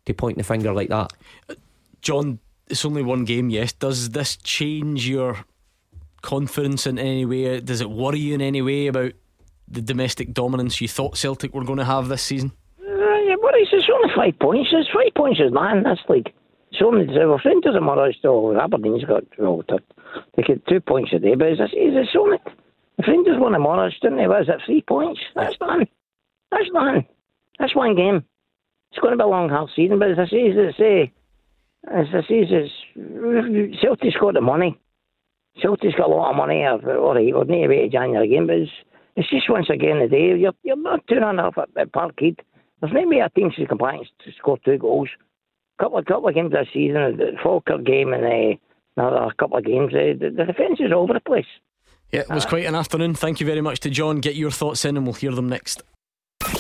to point the finger like that. John, it's only one game, yes. Does this change your confidence in any way? Does it worry you in any way about the domestic dominance you thought Celtic were going to have this season? Uh, yeah, but it's, it's only five points. It's five points is man, this league. It's only the Rangers and Murray still. Aberdeen's got, well, to, they get two points a day, but it's, it's only. The Rangers won the Murray, didn't they? What is it, three points? That's done. That's done. That's one game. It's going to be a long, hard season, but as I say, as I say, as I say, it's, Celtic's got the money. Celtic's got a lot of money. All right, we'll need to wait to January again, but it's, it's just once again the day. You're, you're not two and a half at, at Parkhead. There's maybe a team who's compliant to score two goals. Couple of couple of games this season, the Falkirk game and uh, another couple of games. Uh, the, the defence is all over the place. Yeah, it was uh, quite an afternoon. Thank you very much to John. Get your thoughts in and we'll hear them next. The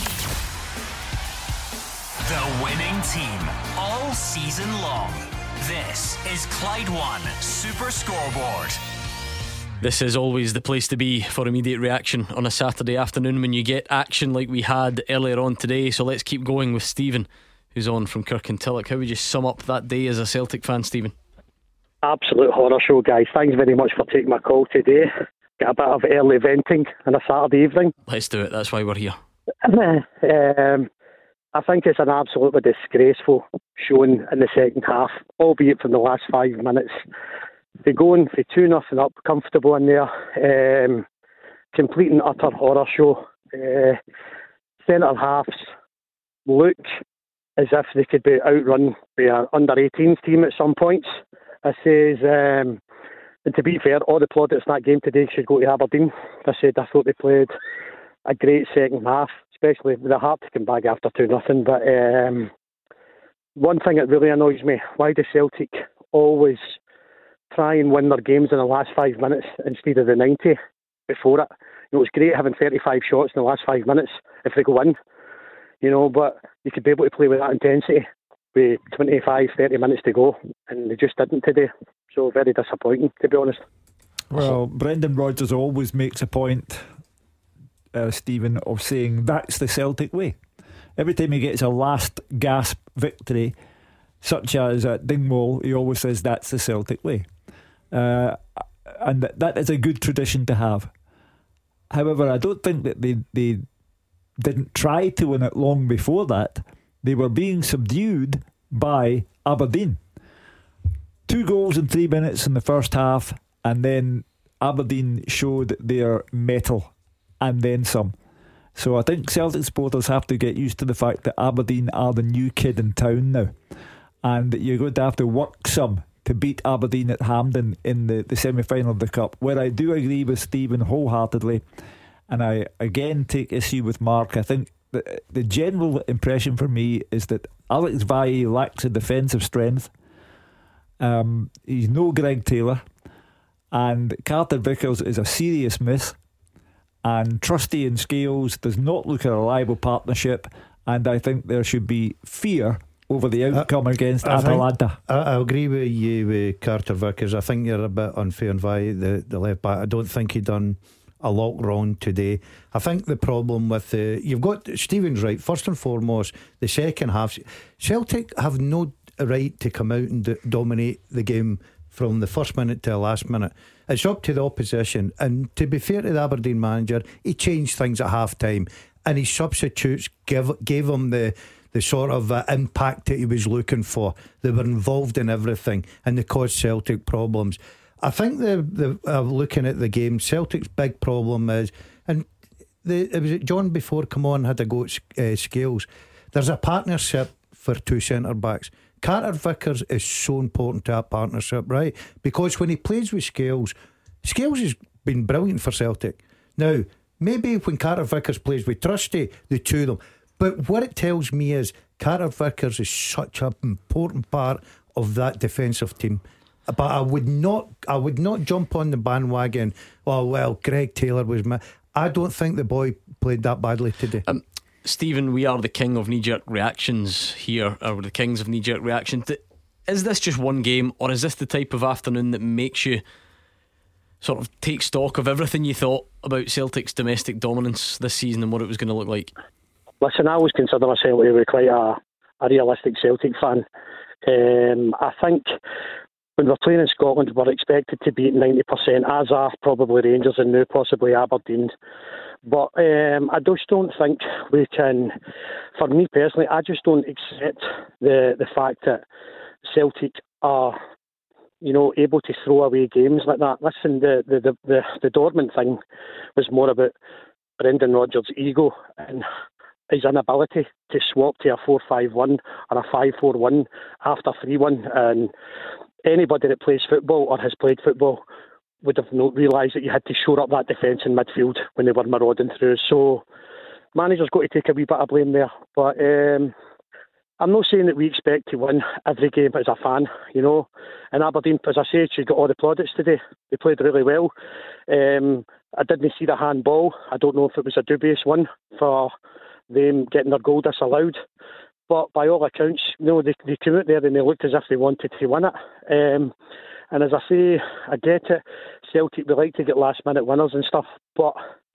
winning team all season long. This is Clyde One Super Scoreboard. This is always the place to be for immediate reaction on a Saturday afternoon when you get action like we had earlier on today. So let's keep going with Stephen, who's on from Kirkintilloch. How would you sum up that day as a Celtic fan, Stephen? Absolute horror show, guys. Thanks very much for taking my call today. Get a bit of early venting on a Saturday evening. Let's do it, that's why we're here. um, I think it's an absolutely disgraceful showing in the second half, albeit from the last five minutes. They go in for two nothing up, comfortable in there, um, complete and utter horror show. Uh, centre halves look as if they could be outrun by an under eighteens team at some points. I says, um, and to be fair, all the plaudits in that game today should go to Aberdeen. I said I thought they played a great second half, especially with a heart to come back after two nothing. But um, one thing that really annoys me: why does Celtic always try and win their games in the last five minutes instead of the ninety before it? You know, it's great having thirty-five shots in the last five minutes if they go in, you know, but you could be able to play with that intensity with twenty-five, thirty minutes to go, and they just didn't today. So very disappointing, to be honest. Well, Brendan Rodgers always makes a point, uh, Stephen, of saying that's the Celtic way. Every time he gets a last gasp victory, such as at Dingwall, he always says that's the Celtic way. Uh, and that is a good tradition to have. However, I don't think that they, they didn't try to win it long before that. They were being subdued by Aberdeen. Two goals in three minutes in the first half, and then Aberdeen showed their mettle and then some. So I think Celtic supporters have to get used to the fact that Aberdeen are the new kid in town now, and you're going to have to work some to beat Aberdeen at Hampden in the, the semi-final of the Cup, where I do agree with Stephen wholeheartedly, and I again take issue with Mark. I think the, the general impression for me is that Alex Valle lacks a defensive strength. Um, he's no Greg Taylor, and Carter Vickers is a serious miss, and Trusty and Scales does not look a reliable partnership, and I think there should be fear over the outcome uh, against I Atalanta. Think, I, I agree with you with Carter Vickers. I think you're a bit unfair on Valle, the, the left back. I don't think he done a lot wrong today. I think the problem with the you've got Stephen's right. First and foremost, the second half, Celtic have no right to come out and do, dominate the game from the first minute to the last minute. It's up to the opposition, and to be fair to the Aberdeen manager, he changed things at half time, and his substitutes gave, gave him the the sort of uh, impact that he was looking for. They were involved in everything, and they caused Celtic problems. I think the the uh, looking at the game, Celtic's big problem is, and the it was John before come on had a go at uh, Scales. There's a partnership for two centre backs. Carter Vickers is so important to that partnership, right? Because when he plays with Scales, Scales has been brilliant for Celtic. Now, maybe when Carter Vickers plays with Trusty, the two of them. But what it tells me is Carter Vickers is such an important part of that defensive team. But I would not, I would not jump on the bandwagon. Oh well, Greg Taylor was my. I don't think the boy played that badly today. Um, Stephen, we are the king of knee-jerk reactions here, or the kings of knee-jerk reactions. Is this just one game, or is this the type of afternoon that makes you sort of take stock of everything you thought about Celtic's domestic dominance this season and what it was going to look like? Listen, I always consider myself to be quite a, a realistic Celtic fan. Um, I think when we're playing in Scotland, we're expected to be at ninety percent, as are probably Rangers and now possibly Aberdeen. But um, I just don't think we can, for me personally, I just don't accept the, the fact that Celtic are, you know, able to throw away games like that. Listen, the the, the, the, the Dortmund thing was more about Brendan Rodgers' ego and his inability to swap to a four five one or a five four one after three one. And anybody that plays football or has played football would have not realised that you had to shore up that defence in midfield when they were marauding through. So manager's got to take a wee bit of blame there. But um, I'm not saying that we expect to win every game as a fan, you know. And Aberdeen, as I said, she got all the plaudits today. They played really well. Um, I didn't see the handball. I don't know if it was a dubious one for them getting their goal disallowed. But by all accounts, you know, they, they came out there and they looked as if they wanted to win it. Um, and as I say, I get it. Celtic, we like to get last minute winners and stuff. But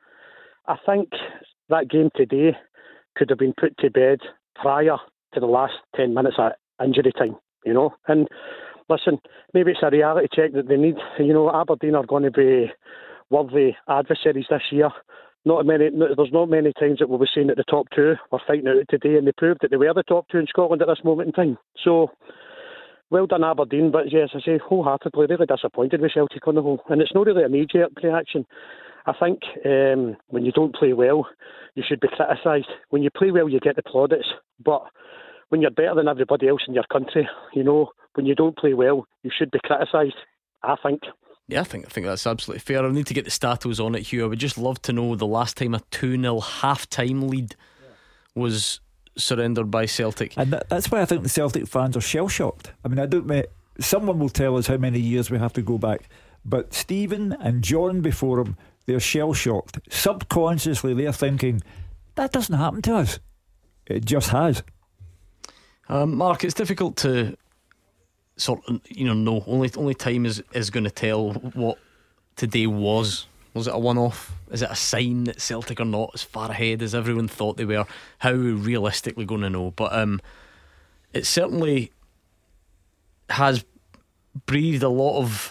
I think that game today could have been put to bed prior to the last ten minutes of injury time, you know. And listen, maybe it's a reality check that they need. You know, Aberdeen are going to be worthy adversaries this year. Not many. There's not many times that we'll be saying that the top two were fighting out today, and they proved that they were the top two in Scotland at this moment in time. So, well done Aberdeen, but yes, I say wholeheartedly, really disappointed with Celtic on the whole. And it's not really a knee-jerk reaction. I think um, when you don't play well, you should be criticised. When you play well, you get the plaudits. But when you're better than everybody else in your country, you know, when you don't play well, you should be criticised, I think. Yeah, I think I think that's absolutely fair. I need to get the statos on it, Hugh. I would just love to know the last time a two nil half-time lead was surrendered by Celtic. And that, that's why I think the Celtic fans are shell-shocked. I mean, I don't mean, someone will tell us how many years we have to go back, but Stephen and John before him, they're shell-shocked. Subconsciously they're thinking, that doesn't happen to us. It just has. um, Mark, it's difficult to sort of, you know, no, only only time is, is going to tell what today was. Was it a one-off? Is it a sign that Celtic are not as far ahead as everyone thought they were? How are we realistically going to know? But um, it certainly has breathed a lot of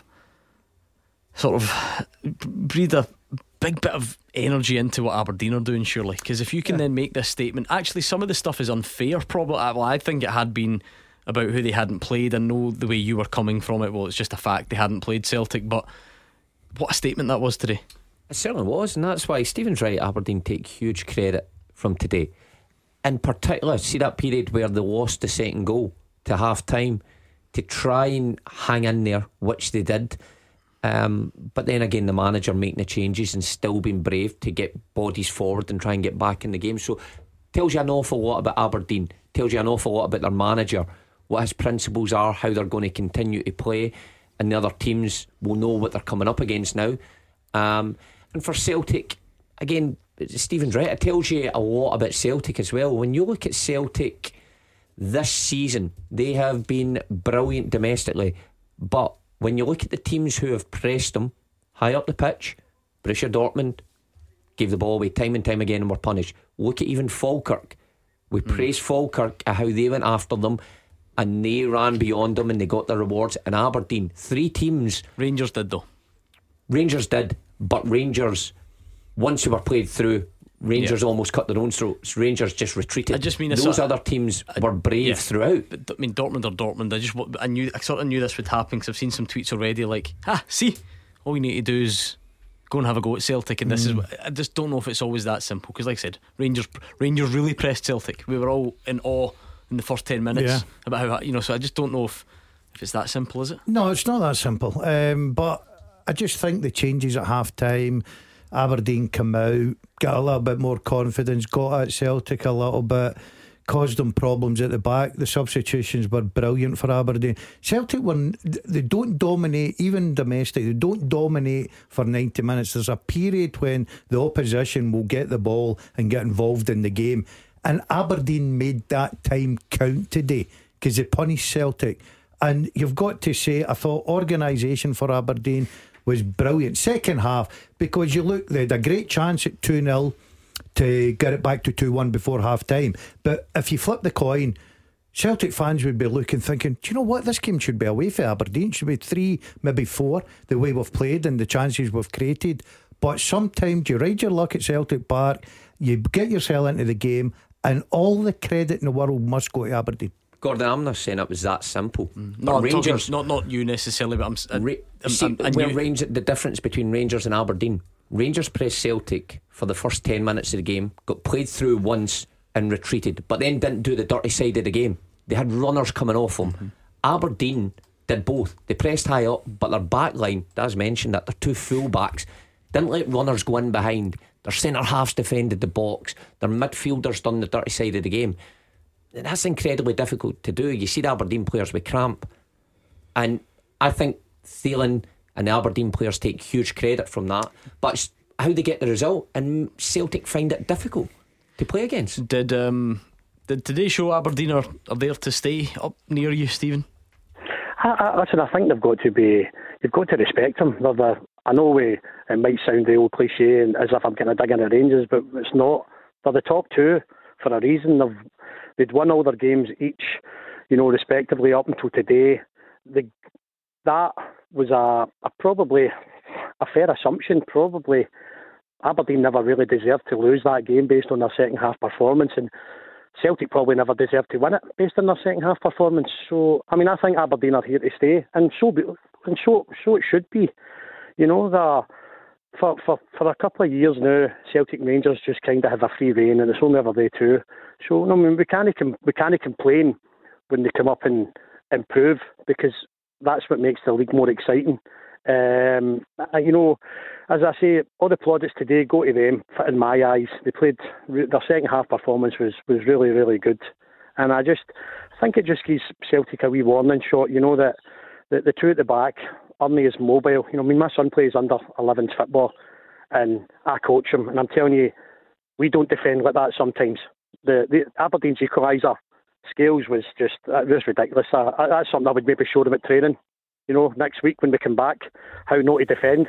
sort of breathed a big bit of energy into what Aberdeen are doing, surely. Because if you can yeah. then make this statement, actually some of the stuff is unfair, probably. Well, I think it had been about who they hadn't played. I know the way you were coming from it. Well, it's just a fact they hadn't played Celtic, but what a statement that was today. It certainly was, and that's why Stephen's right. Aberdeen take huge credit from today. In particular, see that period where they lost the second goal to half time, to try and hang in there, which they did. Um, but then again, the manager making the changes and still being brave to get bodies forward and try and get back in the game. So tells you an awful lot about Aberdeen, tells you an awful lot about their manager, what his principles are, how they're going to continue to play, and the other teams will know what they're coming up against now. Um, and for Celtic, again, Stephen's right, it tells you a lot about Celtic as well. When you look at Celtic this season, they have been brilliant domestically, but when you look at the teams who have pressed them high up the pitch, Borussia Dortmund gave the ball away time and time again and were punished. Look at even Falkirk. We mm. praised Falkirk at how they went after them and they ran beyond them and they got their rewards. And Aberdeen, three teams. Rangers did though. Rangers did, but Rangers, once they were played through, Rangers yeah. almost cut their own throats. Rangers just retreated. I just mean those sort of, other teams I, were brave yeah. throughout. But, I mean, Dortmund or Dortmund. I just I knew I sort of knew this would happen because I've seen some tweets already. Like, ah, see, all you need to do is go and have a go at Celtic, and this mm. is. I just don't know if it's always that simple. Because, like I said, Rangers Rangers really pressed Celtic. We were all in awe in the first ten minutes yeah. about how, you know. So I just don't know if if it's that simple, is it? No, it's not that simple. Um, but I just think the changes at half time. Aberdeen come out, got a little bit more confidence, got at Celtic a little bit, caused them problems at the back. The substitutions were brilliant for Aberdeen. Celtic were, they don't dominate, even domestic, they don't dominate for ninety minutes. There's a period when the opposition will get the ball and get involved in the game, and Aberdeen made that time count today because they punished Celtic. And you've got to say, I thought organisation for Aberdeen was brilliant second half, because you look, they had a great chance at two nil to get it back to two one before half time, but if you flip the coin, Celtic fans would be looking, thinking, do you know what, this game should be away for Aberdeen, should be three, maybe four, the way we've played and the chances we've created. But sometimes you ride your luck at Celtic Park, you get yourself into the game, and all the credit in the world must go to Aberdeen. Gordon, I'm not saying it was that simple. Mm. No, Rangers, talking, not not you necessarily, but I'm. Uh, Ra- I'm, see, I'm, I'm where Rangers, the difference between Rangers and Aberdeen. Rangers pressed Celtic for the first ten minutes of the game, got played through once and retreated, but then didn't do the dirty side of the game. They had runners coming off them. Mm-hmm. Aberdeen did both. They pressed high up, but their back line, as mentioned, that they're two full backs, didn't let runners go in behind. Their centre halves defended the box. Their midfielders done the dirty side of the game. That's incredibly difficult to do. You see the Aberdeen players with cramp, and I think Thielen and the Aberdeen players take huge credit from that. But it's how they get the result, and Celtic find it difficult to play against. Did um, did today show Aberdeen are, are there to stay up near you, Stephen? I, I, listen, I think they've got to be. You've got to respect them. They're the, I know we, it might sound the old cliche and as if I'm kind of digging the Rangers, but it's not. They're the top two for a reason. They've they'd won all their games each, you know, respectively up until today. The, that was a, a probably a fair assumption. Probably Aberdeen never really deserved to lose that game based on their second half performance, and Celtic probably never deserved to win it based on their second half performance. So, I mean, I think Aberdeen are here to stay, and so be, and so so it should be. You know, the, for for for a couple of years now, Celtic Rangers just kind of have a free rein, and it's only ever they two. So, I mean, we can't we can't complain when they come up and improve, because that's what makes the league more exciting. Um, you know, as I say, all the plaudits today go to them. In my eyes, they played their second half performance was, was really really good, and I just think it just gives Celtic a wee warning shot. You know that the, the two at the back, Ernie is mobile. You know, I mean, my son plays under elevens football, and I coach him, and I'm telling you, we don't defend like that sometimes. The, the Aberdeen's equaliser, Scales, was just it was ridiculous. I, I, that's something I would maybe show them at training. You know, next week when we come back, how not to defend.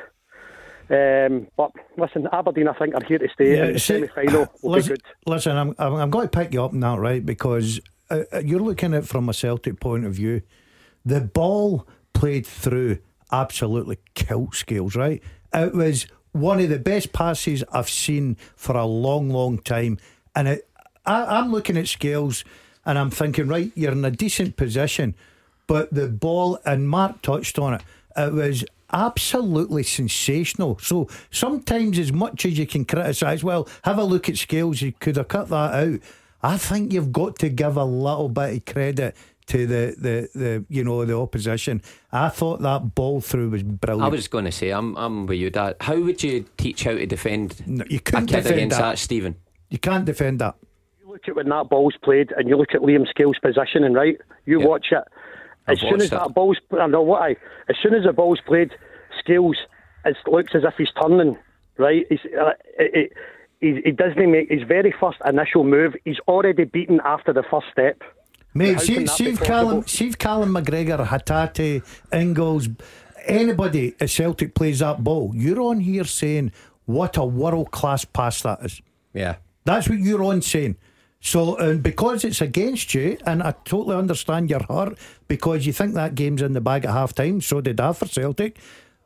Um, but listen, Aberdeen, I think, are here to stay, yeah, in the semi-final will listen, be good. Listen, I'm, I'm, I'm going to pick you up on that, right? Because uh, you're looking at it from a Celtic point of view. The ball played through absolutely killed Scales, right? It was one of the best passes I've seen for a long, long time. And it, I, I'm looking at Scales and I'm thinking, right, you're in a decent position, but the ball, and Mark touched on it, it was absolutely sensational. So sometimes, as much as you can criticise, well, have a look at Scales, you could have cut that out. I think you've got to give a little bit of credit to the, the, the you know, the opposition. I thought that ball through was brilliant. I was going to say, I'm I'm with you, Dad. How would you teach how to defend no, you a couldn't kid defend against that. that, Stephen? You can't defend that. You look at when that ball's played, and you look at Liam Scales' positioning, right? You yep. watch it. As I've soon as it. that ball's, I know what I. As soon as the ball's played, Scales, it looks as if he's turning. Right? He's, uh, it, it, he doesn't make his very first initial move. He's already beaten after the first step. Mate, see, see if Callum, see if Callum McGregor, Hatate, Ingalls, anybody at Celtic plays that ball, you're on here saying what a world class pass that is. Yeah, that's what you're on saying. So, and because it's against you, and I totally understand your heart because you think that game's in the bag at half time, so did I for Celtic.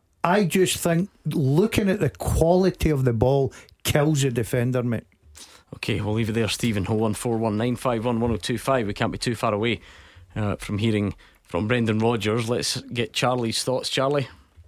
I just think looking at the quality of the ball kills the defender, mate. Okay, we'll leave it there, Stephen. oh one four one nine five one one oh two five. We can't be too far away uh, from hearing from Brendan Rodgers. Let's get Charlie's thoughts. Charlie?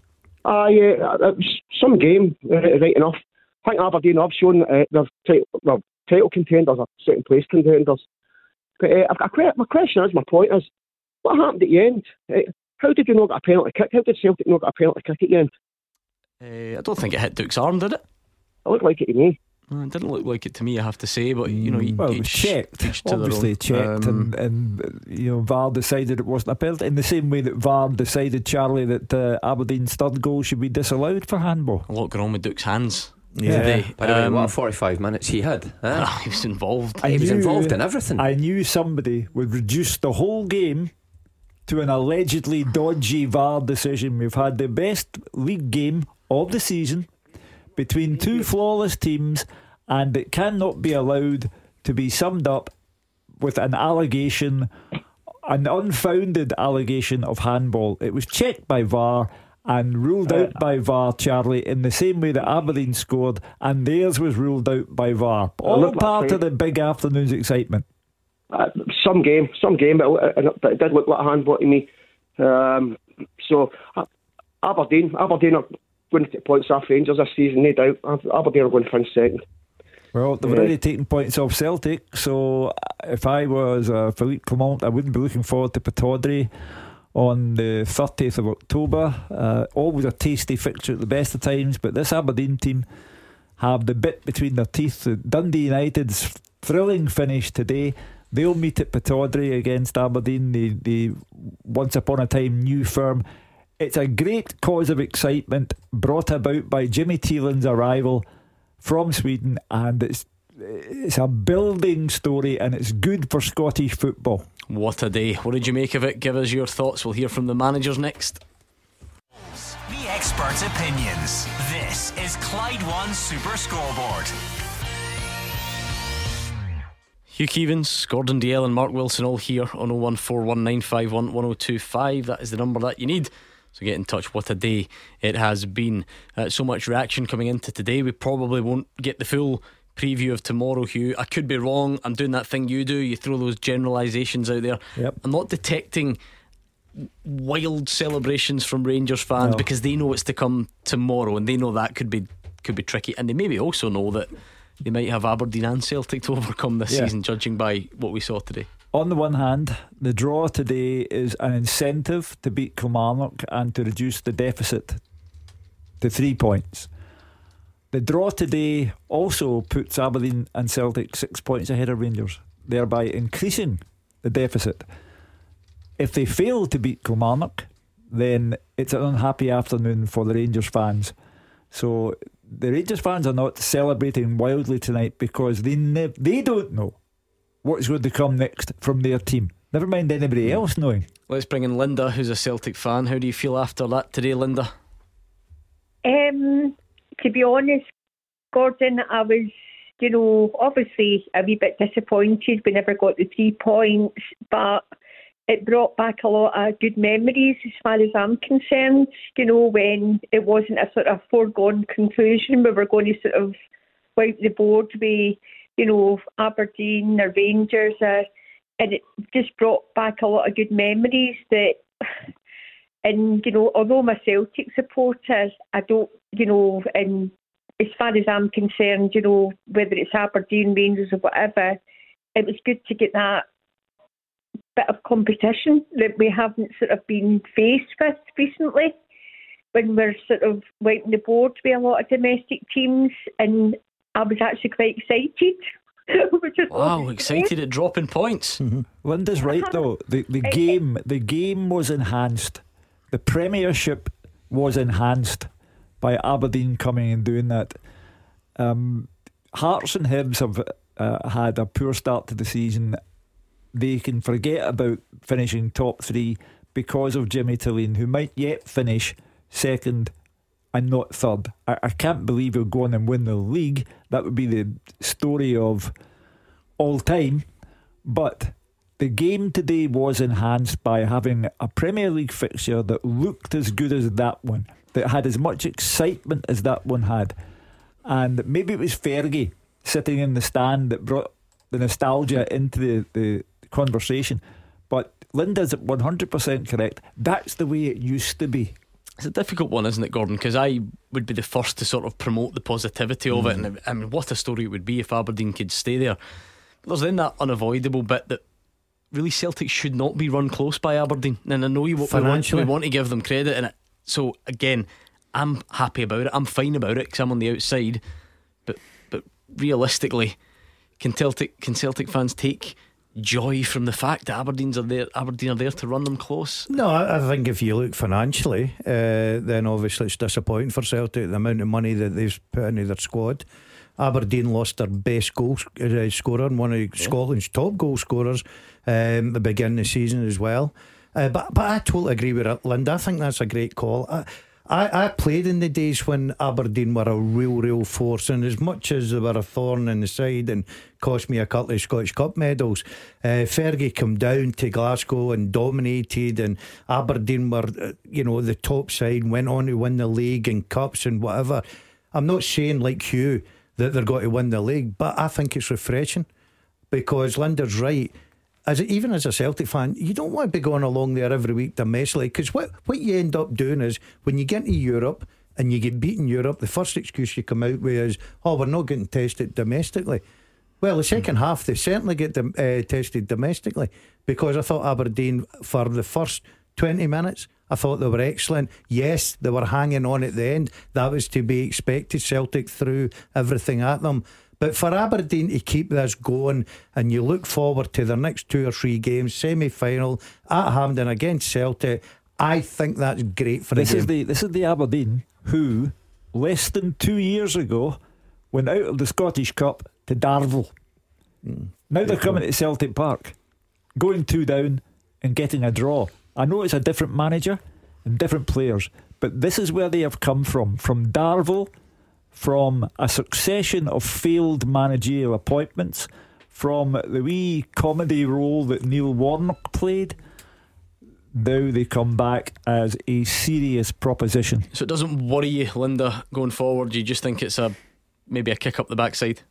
Uh, yeah, it was some game, uh, right enough. I think Aberdeen have shown uh, they're title, well, title contenders or second place contenders. But uh, I've got, my question is, my point is, what happened at the end? Uh, how did you not get a penalty kick? How did Celtic not get a penalty kick at the end? Uh, I don't think it hit Duke's arm, did it? It looked like it to me. It didn't look like it to me, I have to say, but you know, well, it was each, checked, each to obviously checked, um, and, and you know, V A R decided it wasn't a penalty in the same way that V A R decided, Charlie, that uh, Aberdeen's third goal should be disallowed for handball. A lot going on with Duke's hands. Yeah. Today. By the way, Um, what forty-five minutes he had. Huh? he was involved. I he was knew- involved in everything. I knew somebody would reduce the whole game to an allegedly dodgy V A R decision. We've had the best league game of the season between two flawless teams, and it cannot be allowed to be summed up with an allegation, an unfounded allegation of handball. It was checked by V A R and ruled out by V A R, Charlie, in the same way that Aberdeen scored, and theirs was ruled out by V A R. All part of the big afternoon's excitement. Uh, some game, some game, but it, it did look like a handball to me. Um, so uh, Aberdeen, Aberdeen are going to take points off Rangers this season, no doubt. Aberdeen are going to finish second. Well, they've Yeah. already taken points off Celtic, so if I was uh, Philippe Clement, I wouldn't be looking forward to Pataudry on the thirtieth of October. Uh, always a tasty fixture at the best of times, but this Aberdeen team have the bit between their teeth. The Dundee United's thrilling finish today. They'll meet at Pataudry against Aberdeen, the, the once upon a time new firm. It's a great cause of excitement brought about by Jimmy Thielen's arrival from Sweden, and it's it's a building story, and it's good for Scottish football. What a day. What did you make of it? Give us your thoughts. We'll hear from the managers next. The expert opinions. This is Clyde One Super Scoreboard. Hugh Keevins, Gordon Dalziel and Mark Wilson all here on oh one four one nine five one one oh two five. That is the number that you need. So get in touch. What a day it has been. Uh, so much reaction coming into today. We probably won't get the full preview of tomorrow, Hugh. I could be wrong. I'm doing that thing you do. You throw those generalisations out there. Yep. I'm not detecting wild celebrations from Rangers fans No. because they know it's to come tomorrow, and they know that could be could be tricky, and they maybe also know that they might have Aberdeen and Celtic to overcome this Yeah. season, judging by what we saw today. On the one hand, the draw today is an incentive to beat Kilmarnock and to reduce the deficit to three points. The draw today also puts Aberdeen and Celtic six points ahead of Rangers, thereby increasing the deficit. If they fail to beat Kilmarnock, then it's an unhappy afternoon for the Rangers fans. So the Rangers fans are not celebrating wildly tonight because they ne- they don't know what's going to come next from their team. Never mind anybody else knowing. Let's bring in Linda, who's a Celtic fan. How do you feel after that today, Linda? Um, to be honest, Gordon, I was, you know, obviously a wee bit disappointed we never got the three points, but it brought back a lot of good memories as far as I'm concerned, you know, when it wasn't a sort of foregone conclusion. We were going to sort of wipe the board with, you know, Aberdeen or Rangers, uh, and it just brought back a lot of good memories that, and, you know, although I'm a Celtic supporter, I don't, you know, and as far as I'm concerned, you know, whether it's Aberdeen, Rangers or whatever, it was good to get that bit of competition that we haven't sort of been faced with recently when we're sort of wiping the board with a lot of domestic teams, and I was actually quite excited. Which is Wow, excited at dropping points. Mm-hmm. Linda's right though. The the game the game was enhanced. The Premiership was enhanced by Aberdeen coming and doing that. Um, Hearts and Hibs have uh, had a poor start to the season. They can forget about finishing top three because of Jimmy Tillene, who might yet finish second and not third. I, I can't believe he'll go on and win the league. That would be the story of all time. But the game today was enhanced by having a Premier League fixture that looked as good as that one, that had as much excitement as that one had. And maybe it was Fergie sitting in the stand that brought the nostalgia into the, the conversation. But Linda's one hundred percent correct. That's the way it used to be. It's a difficult one, isn't it, Gordon? Because I would be the first to sort of promote the positivity of it, and I mean, what a story it would be if Aberdeen could stay there. But there's then that unavoidable bit that really Celtic should not be run close by Aberdeen, and I know you we want, we want to give them credit, and it, so again, I'm happy about it. I'm fine about it because I'm on the outside. But but realistically, can Celtic can Celtic fans take joy from the fact that Aberdeen's are there Aberdeen are there to run them close? No, I, I think if you look financially, uh, then obviously it's disappointing for Celtic, the amount of money that they've put into their squad. Aberdeen lost their best goal uh, scorer and one of yeah. Scotland's top goal scorers um, at the beginning of the season as well. Uh, but but I totally agree with it, Linda. I think that's a great call. I, I, I played in the days when Aberdeen were a real, real force, and as much as they were a thorn in the side and cost me a couple of Scottish Cup medals, uh, Fergie come down to Glasgow and dominated, and Aberdeen were, uh, you know, the top side, went on to win the league and cups and whatever. I'm not saying like Hugh that they're going to win the league, but I think it's refreshing, because Linda's right. As a, even as a Celtic fan, you don't want to be going along there every week domestically, because what, what you end up doing is when you get into Europe and you get beaten Europe, the first excuse you come out with is, oh, we're not getting tested domestically. Well, the second half they certainly get them, uh, tested domestically, because I thought Aberdeen for the first twenty minutes, I thought they were excellent. Yes, they were hanging on at the end. That was to be expected. Celtic threw everything at them. But for Aberdeen to keep this going, and you look forward to their next two or three games, semi-final at Hampden against Celtic, I think that's great for this the is game. the This is the Aberdeen who, less than two years ago, went out of the Scottish Cup to Darvel. Mm. Now they're coming to Celtic Park, going two down and getting a draw. I know it's a different manager and different players, but this is where they have come from. From Darvel, from a succession of failed managerial appointments, from the wee comedy role that Neil Warnock played. Now they come back as a serious proposition. So it doesn't worry you, Linda, going forward? You just think it's a maybe a kick up the backside?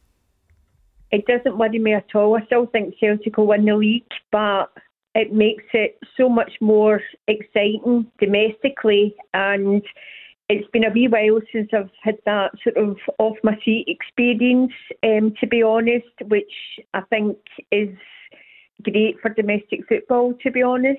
It doesn't worry me at all. I still think Celtic will win the league, but it makes it so much more exciting domestically, and it's been a wee while since I've had that sort of off my seat experience, um, to be honest, which I think is great for domestic football, to be honest.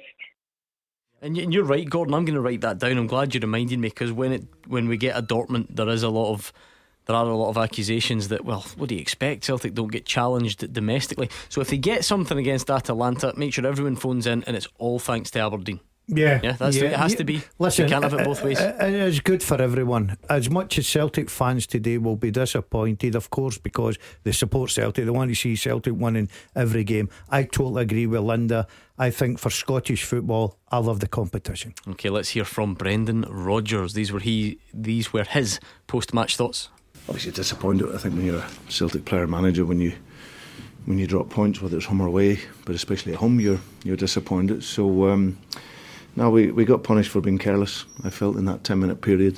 And you're right, Gordon. I'm going to write that down. I'm glad you reminded me, because when it when we get a Dortmund, there is a lot of there are a lot of accusations that, well, what do you expect? Celtic don't get challenged domestically. So if they get something against Atalanta, make sure everyone phones in, and it's all thanks to Aberdeen. Yeah, yeah, that's yeah. The, it has yeah. to be. Listen, you can't have it both ways. It, it is good for everyone. As much as Celtic fans today will be disappointed, of course, because they support Celtic, they want to see Celtic winning every game. I totally agree with Linda. I think for Scottish football, I love the competition. Okay, let's hear from Brendan Rodgers. These were he. These were his post-match thoughts. Obviously disappointed, I think, when you're a Celtic player manager, when you when you drop points, whether it's home or away, but especially at home, you're you're disappointed. So. Um, No, we, we got punished for being careless, I felt, in that ten minute period.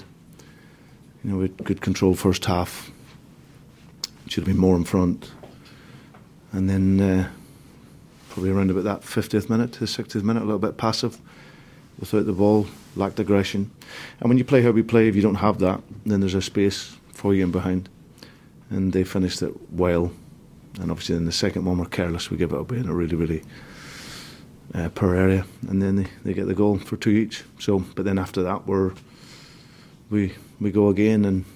You know, we had good control first half. Should have been more in front. And then uh, probably around about that fiftieth minute to sixtieth minute, a little bit passive without the ball, lacked aggression. And when you play how we play, if you don't have that, then there's a space for you in behind. And they finished it well. And obviously in the second one we're careless, we give it away in a really, really Uh, per area, and then they, they get the goal for two each. So, but then after that, we're we we go again, and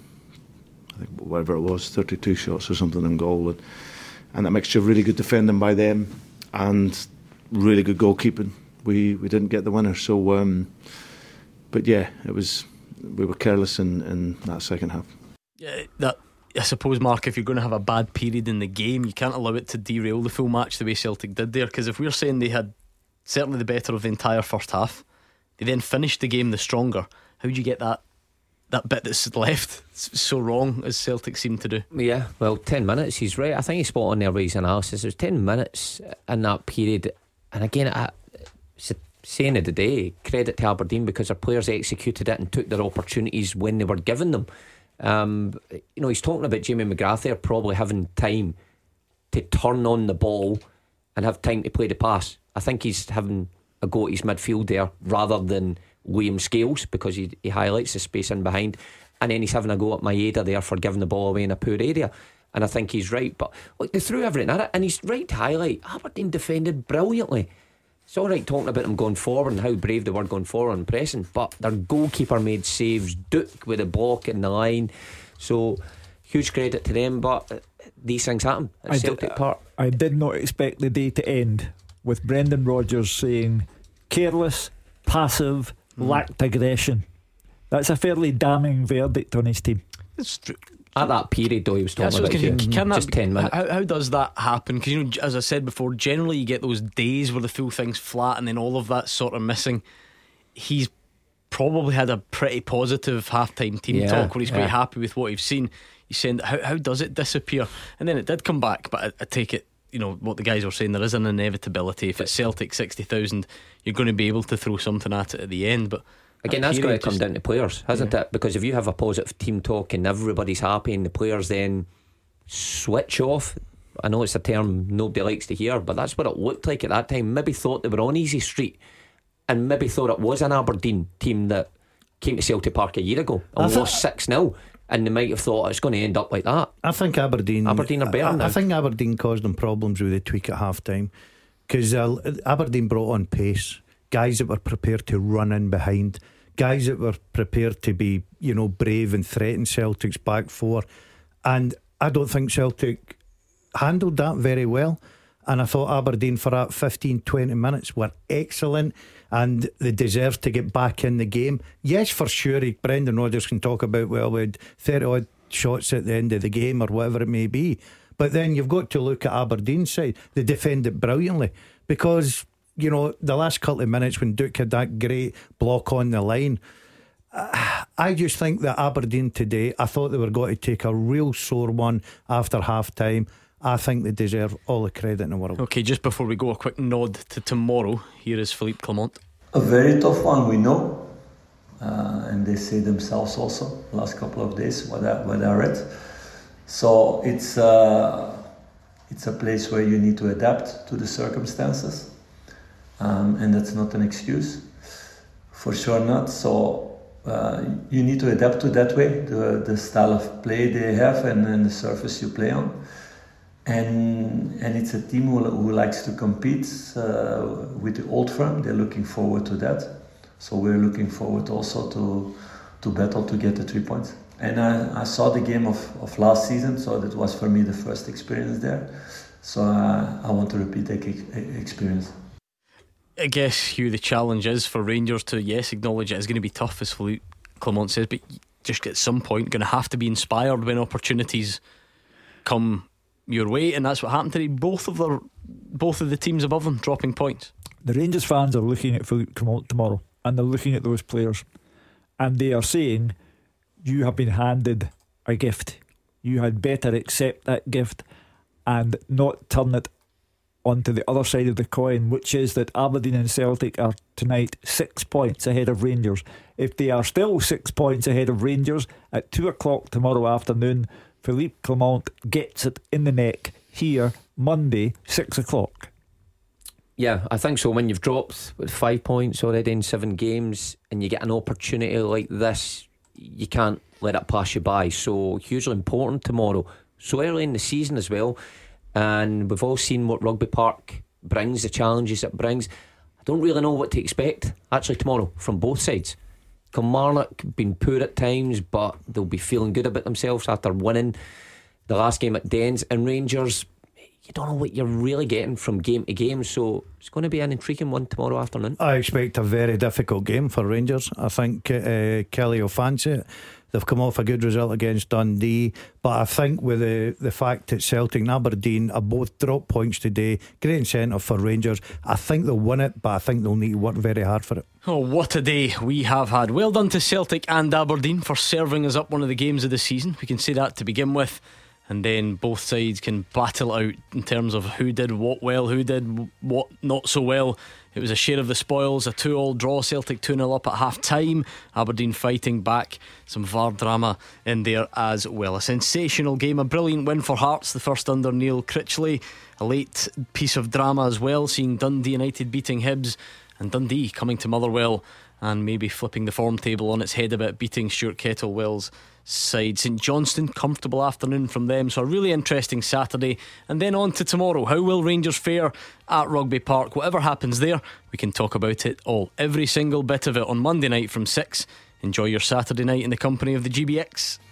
I think whatever it was, thirty-two shots or something in goal, and, and that mixture of really good defending by them and really good goalkeeping, we we didn't get the winner. So, um, but yeah, it was we were careless in, in that second half. Yeah, that. I suppose, Mark, if you're going to have a bad period in the game, you can't allow it to derail the full match the way Celtic did there. Because if we're saying they had certainly the better of the entire first half, they then finished the game the stronger, how do you get that that bit that's left so wrong, as Celtic seem to do? Yeah, well, ten minutes, he's right. I think he's spot on there with his analysis. There's ten minutes in that period, and again, I, it's a saying of the day, credit to Aberdeen, because their players executed it and took their opportunities when they were given them. Um, you know, he's talking about Jamie McGrath there probably having time to turn on the ball and have time to play the pass. I think he's having a go at his midfield there rather than Liam Scales, because he, he highlights the space in behind, and then he's having a go at Maeda there for giving the ball away in a poor area. And I think he's right, but look, they threw everything at it, and he's right to highlight Aberdeen defended brilliantly. It's alright talking about them going forward and how brave they were going forward and pressing, but their goalkeeper made saves, Duke with a block in the line, so huge credit to them. But these things happen at I Celtic did, Park. I did not expect the day to end with Brendan Rodgers saying careless, passive, mm. lacked aggression. That's a fairly damning verdict on his team. It's true. At that period, though, he was talking about can, it, can just that, ten minutes. How, how does that happen? Because, you know, as I said before, generally you get those days where the full thing's flat and then all of that sort of missing. He's probably had a pretty positive half-time team Yeah, talk where he's quite yeah. happy with what he's seen. He's saying, how, how does it disappear? And then it did come back, but I, I take it, you know, what the guys were saying, there is an inevitability. If it's Celtic sixty thousand, you're going to be able to throw something at it at the end. But again, that that's going to period come just- down to players, hasn't it? Because if you have a positive team talk and everybody's happy and the players then switch off, I know it's a term nobody likes to hear, but that's what it looked like at that time. Maybe thought they were on easy street, and maybe thought it was an Aberdeen team that came to Celtic Park a year ago I and thi- lost six nil, and they might have thought it's going to end up like that. I think Aberdeen Aberdeen are better I, now. I think Aberdeen caused them problems with the tweak at half time, because uh, Aberdeen brought on pace, guys that were prepared to run in behind, guys that were prepared to be, you know, brave and threaten Celtic's back four. And I don't think Celtic handled that very well. And I thought Aberdeen for that fifteen to twenty minutes were excellent, and they deserve to get back in the game. Yes, for sure, Brendan Rodgers can talk about, well, we had thirty odd shots at the end of the game or whatever it may be, but then you've got to look at Aberdeen's side. They defended brilliantly, because, you know, the last couple of minutes when Duke had that great block on the line, uh, I just think that Aberdeen today, I thought they were going to take a real sore one after half time. I think they deserve all the credit in the world. Okay, just before we go, a quick nod to tomorrow. Here is Philippe Clement. A very tough one, we know, uh, and they say themselves also last couple of days what I, what I read. So it's uh, it's a place where you need to adapt to the circumstances, um, and that's not an excuse, for sure not. So uh, you need to adapt to that way, the the style of play they have and, and the surface you play on. And and it's a team who, who likes to compete uh, with the old firm. They're looking forward to that. So we're looking forward also to to battle to get the three points. And I, I saw the game of, of last season, so that was for me the first experience there. So uh, I want to repeat that e- experience. I guess, Hugh, the challenge is for Rangers to, yes, acknowledge it is going to be tough, as Philippe Clement says, but just at some point going to have to be inspired when opportunities come your way, and that's what happened today. Both of the both of the teams above them dropping points. The Rangers fans are looking at Philippe Clement tomorrow, and they're looking at those players, and they are saying, you have been handed a gift. You had better accept that gift and not turn it onto the other side of the coin, which is that Aberdeen and Celtic are tonight six points ahead of Rangers. If they are still six points ahead of Rangers at two o'clock tomorrow afternoon, Philippe Clement gets it in the neck here Monday, six o'clock. Yeah, I think so. When you've dropped with five points already in seven games and you get an opportunity like this, you can't let it pass you by. So hugely important tomorrow, so early in the season as well. And we've all seen what Rugby Park brings, the challenges it brings. I don't really know what to expect actually tomorrow from both sides. Kilmarnock been poor at times, but they'll be feeling good about themselves after winning the last game at Dens. And Rangers, you don't know what you're really getting from game to game, so it's going to be an intriguing one tomorrow afternoon. I expect a very difficult game for Rangers. I think uh, Kelly will fancy it. They've come off a good result against Dundee, but I think with the, the fact that Celtic and Aberdeen are both drop points today, great incentive for Rangers. I think they'll win it, but I think they'll need to work very hard for it. Oh, what a day we have had. Well done to Celtic and Aberdeen for serving us up one of the games of the season. We can say that to begin with, and then both sides can battle out in terms of who did what well, who did what not so well. It was a share of the spoils, a two all draw, Celtic two nil up at half time, Aberdeen fighting back, some V A R drama in there as well. A sensational game, a brilliant win for Hearts, the first under Neil Critchley. A late piece of drama as well, seeing Dundee United beating Hibs, and Dundee coming to Motherwell and maybe flipping the form table on its head a bit, beating Stuart Kettlewell's side. St Johnstone, comfortable afternoon from them. So a really interesting Saturday. And then on to tomorrow. How will Rangers fare at Rugby Park? Whatever happens there, we can talk about it all, every single bit of it, on Monday night from six. Enjoy your Saturday night in the company of the G B X.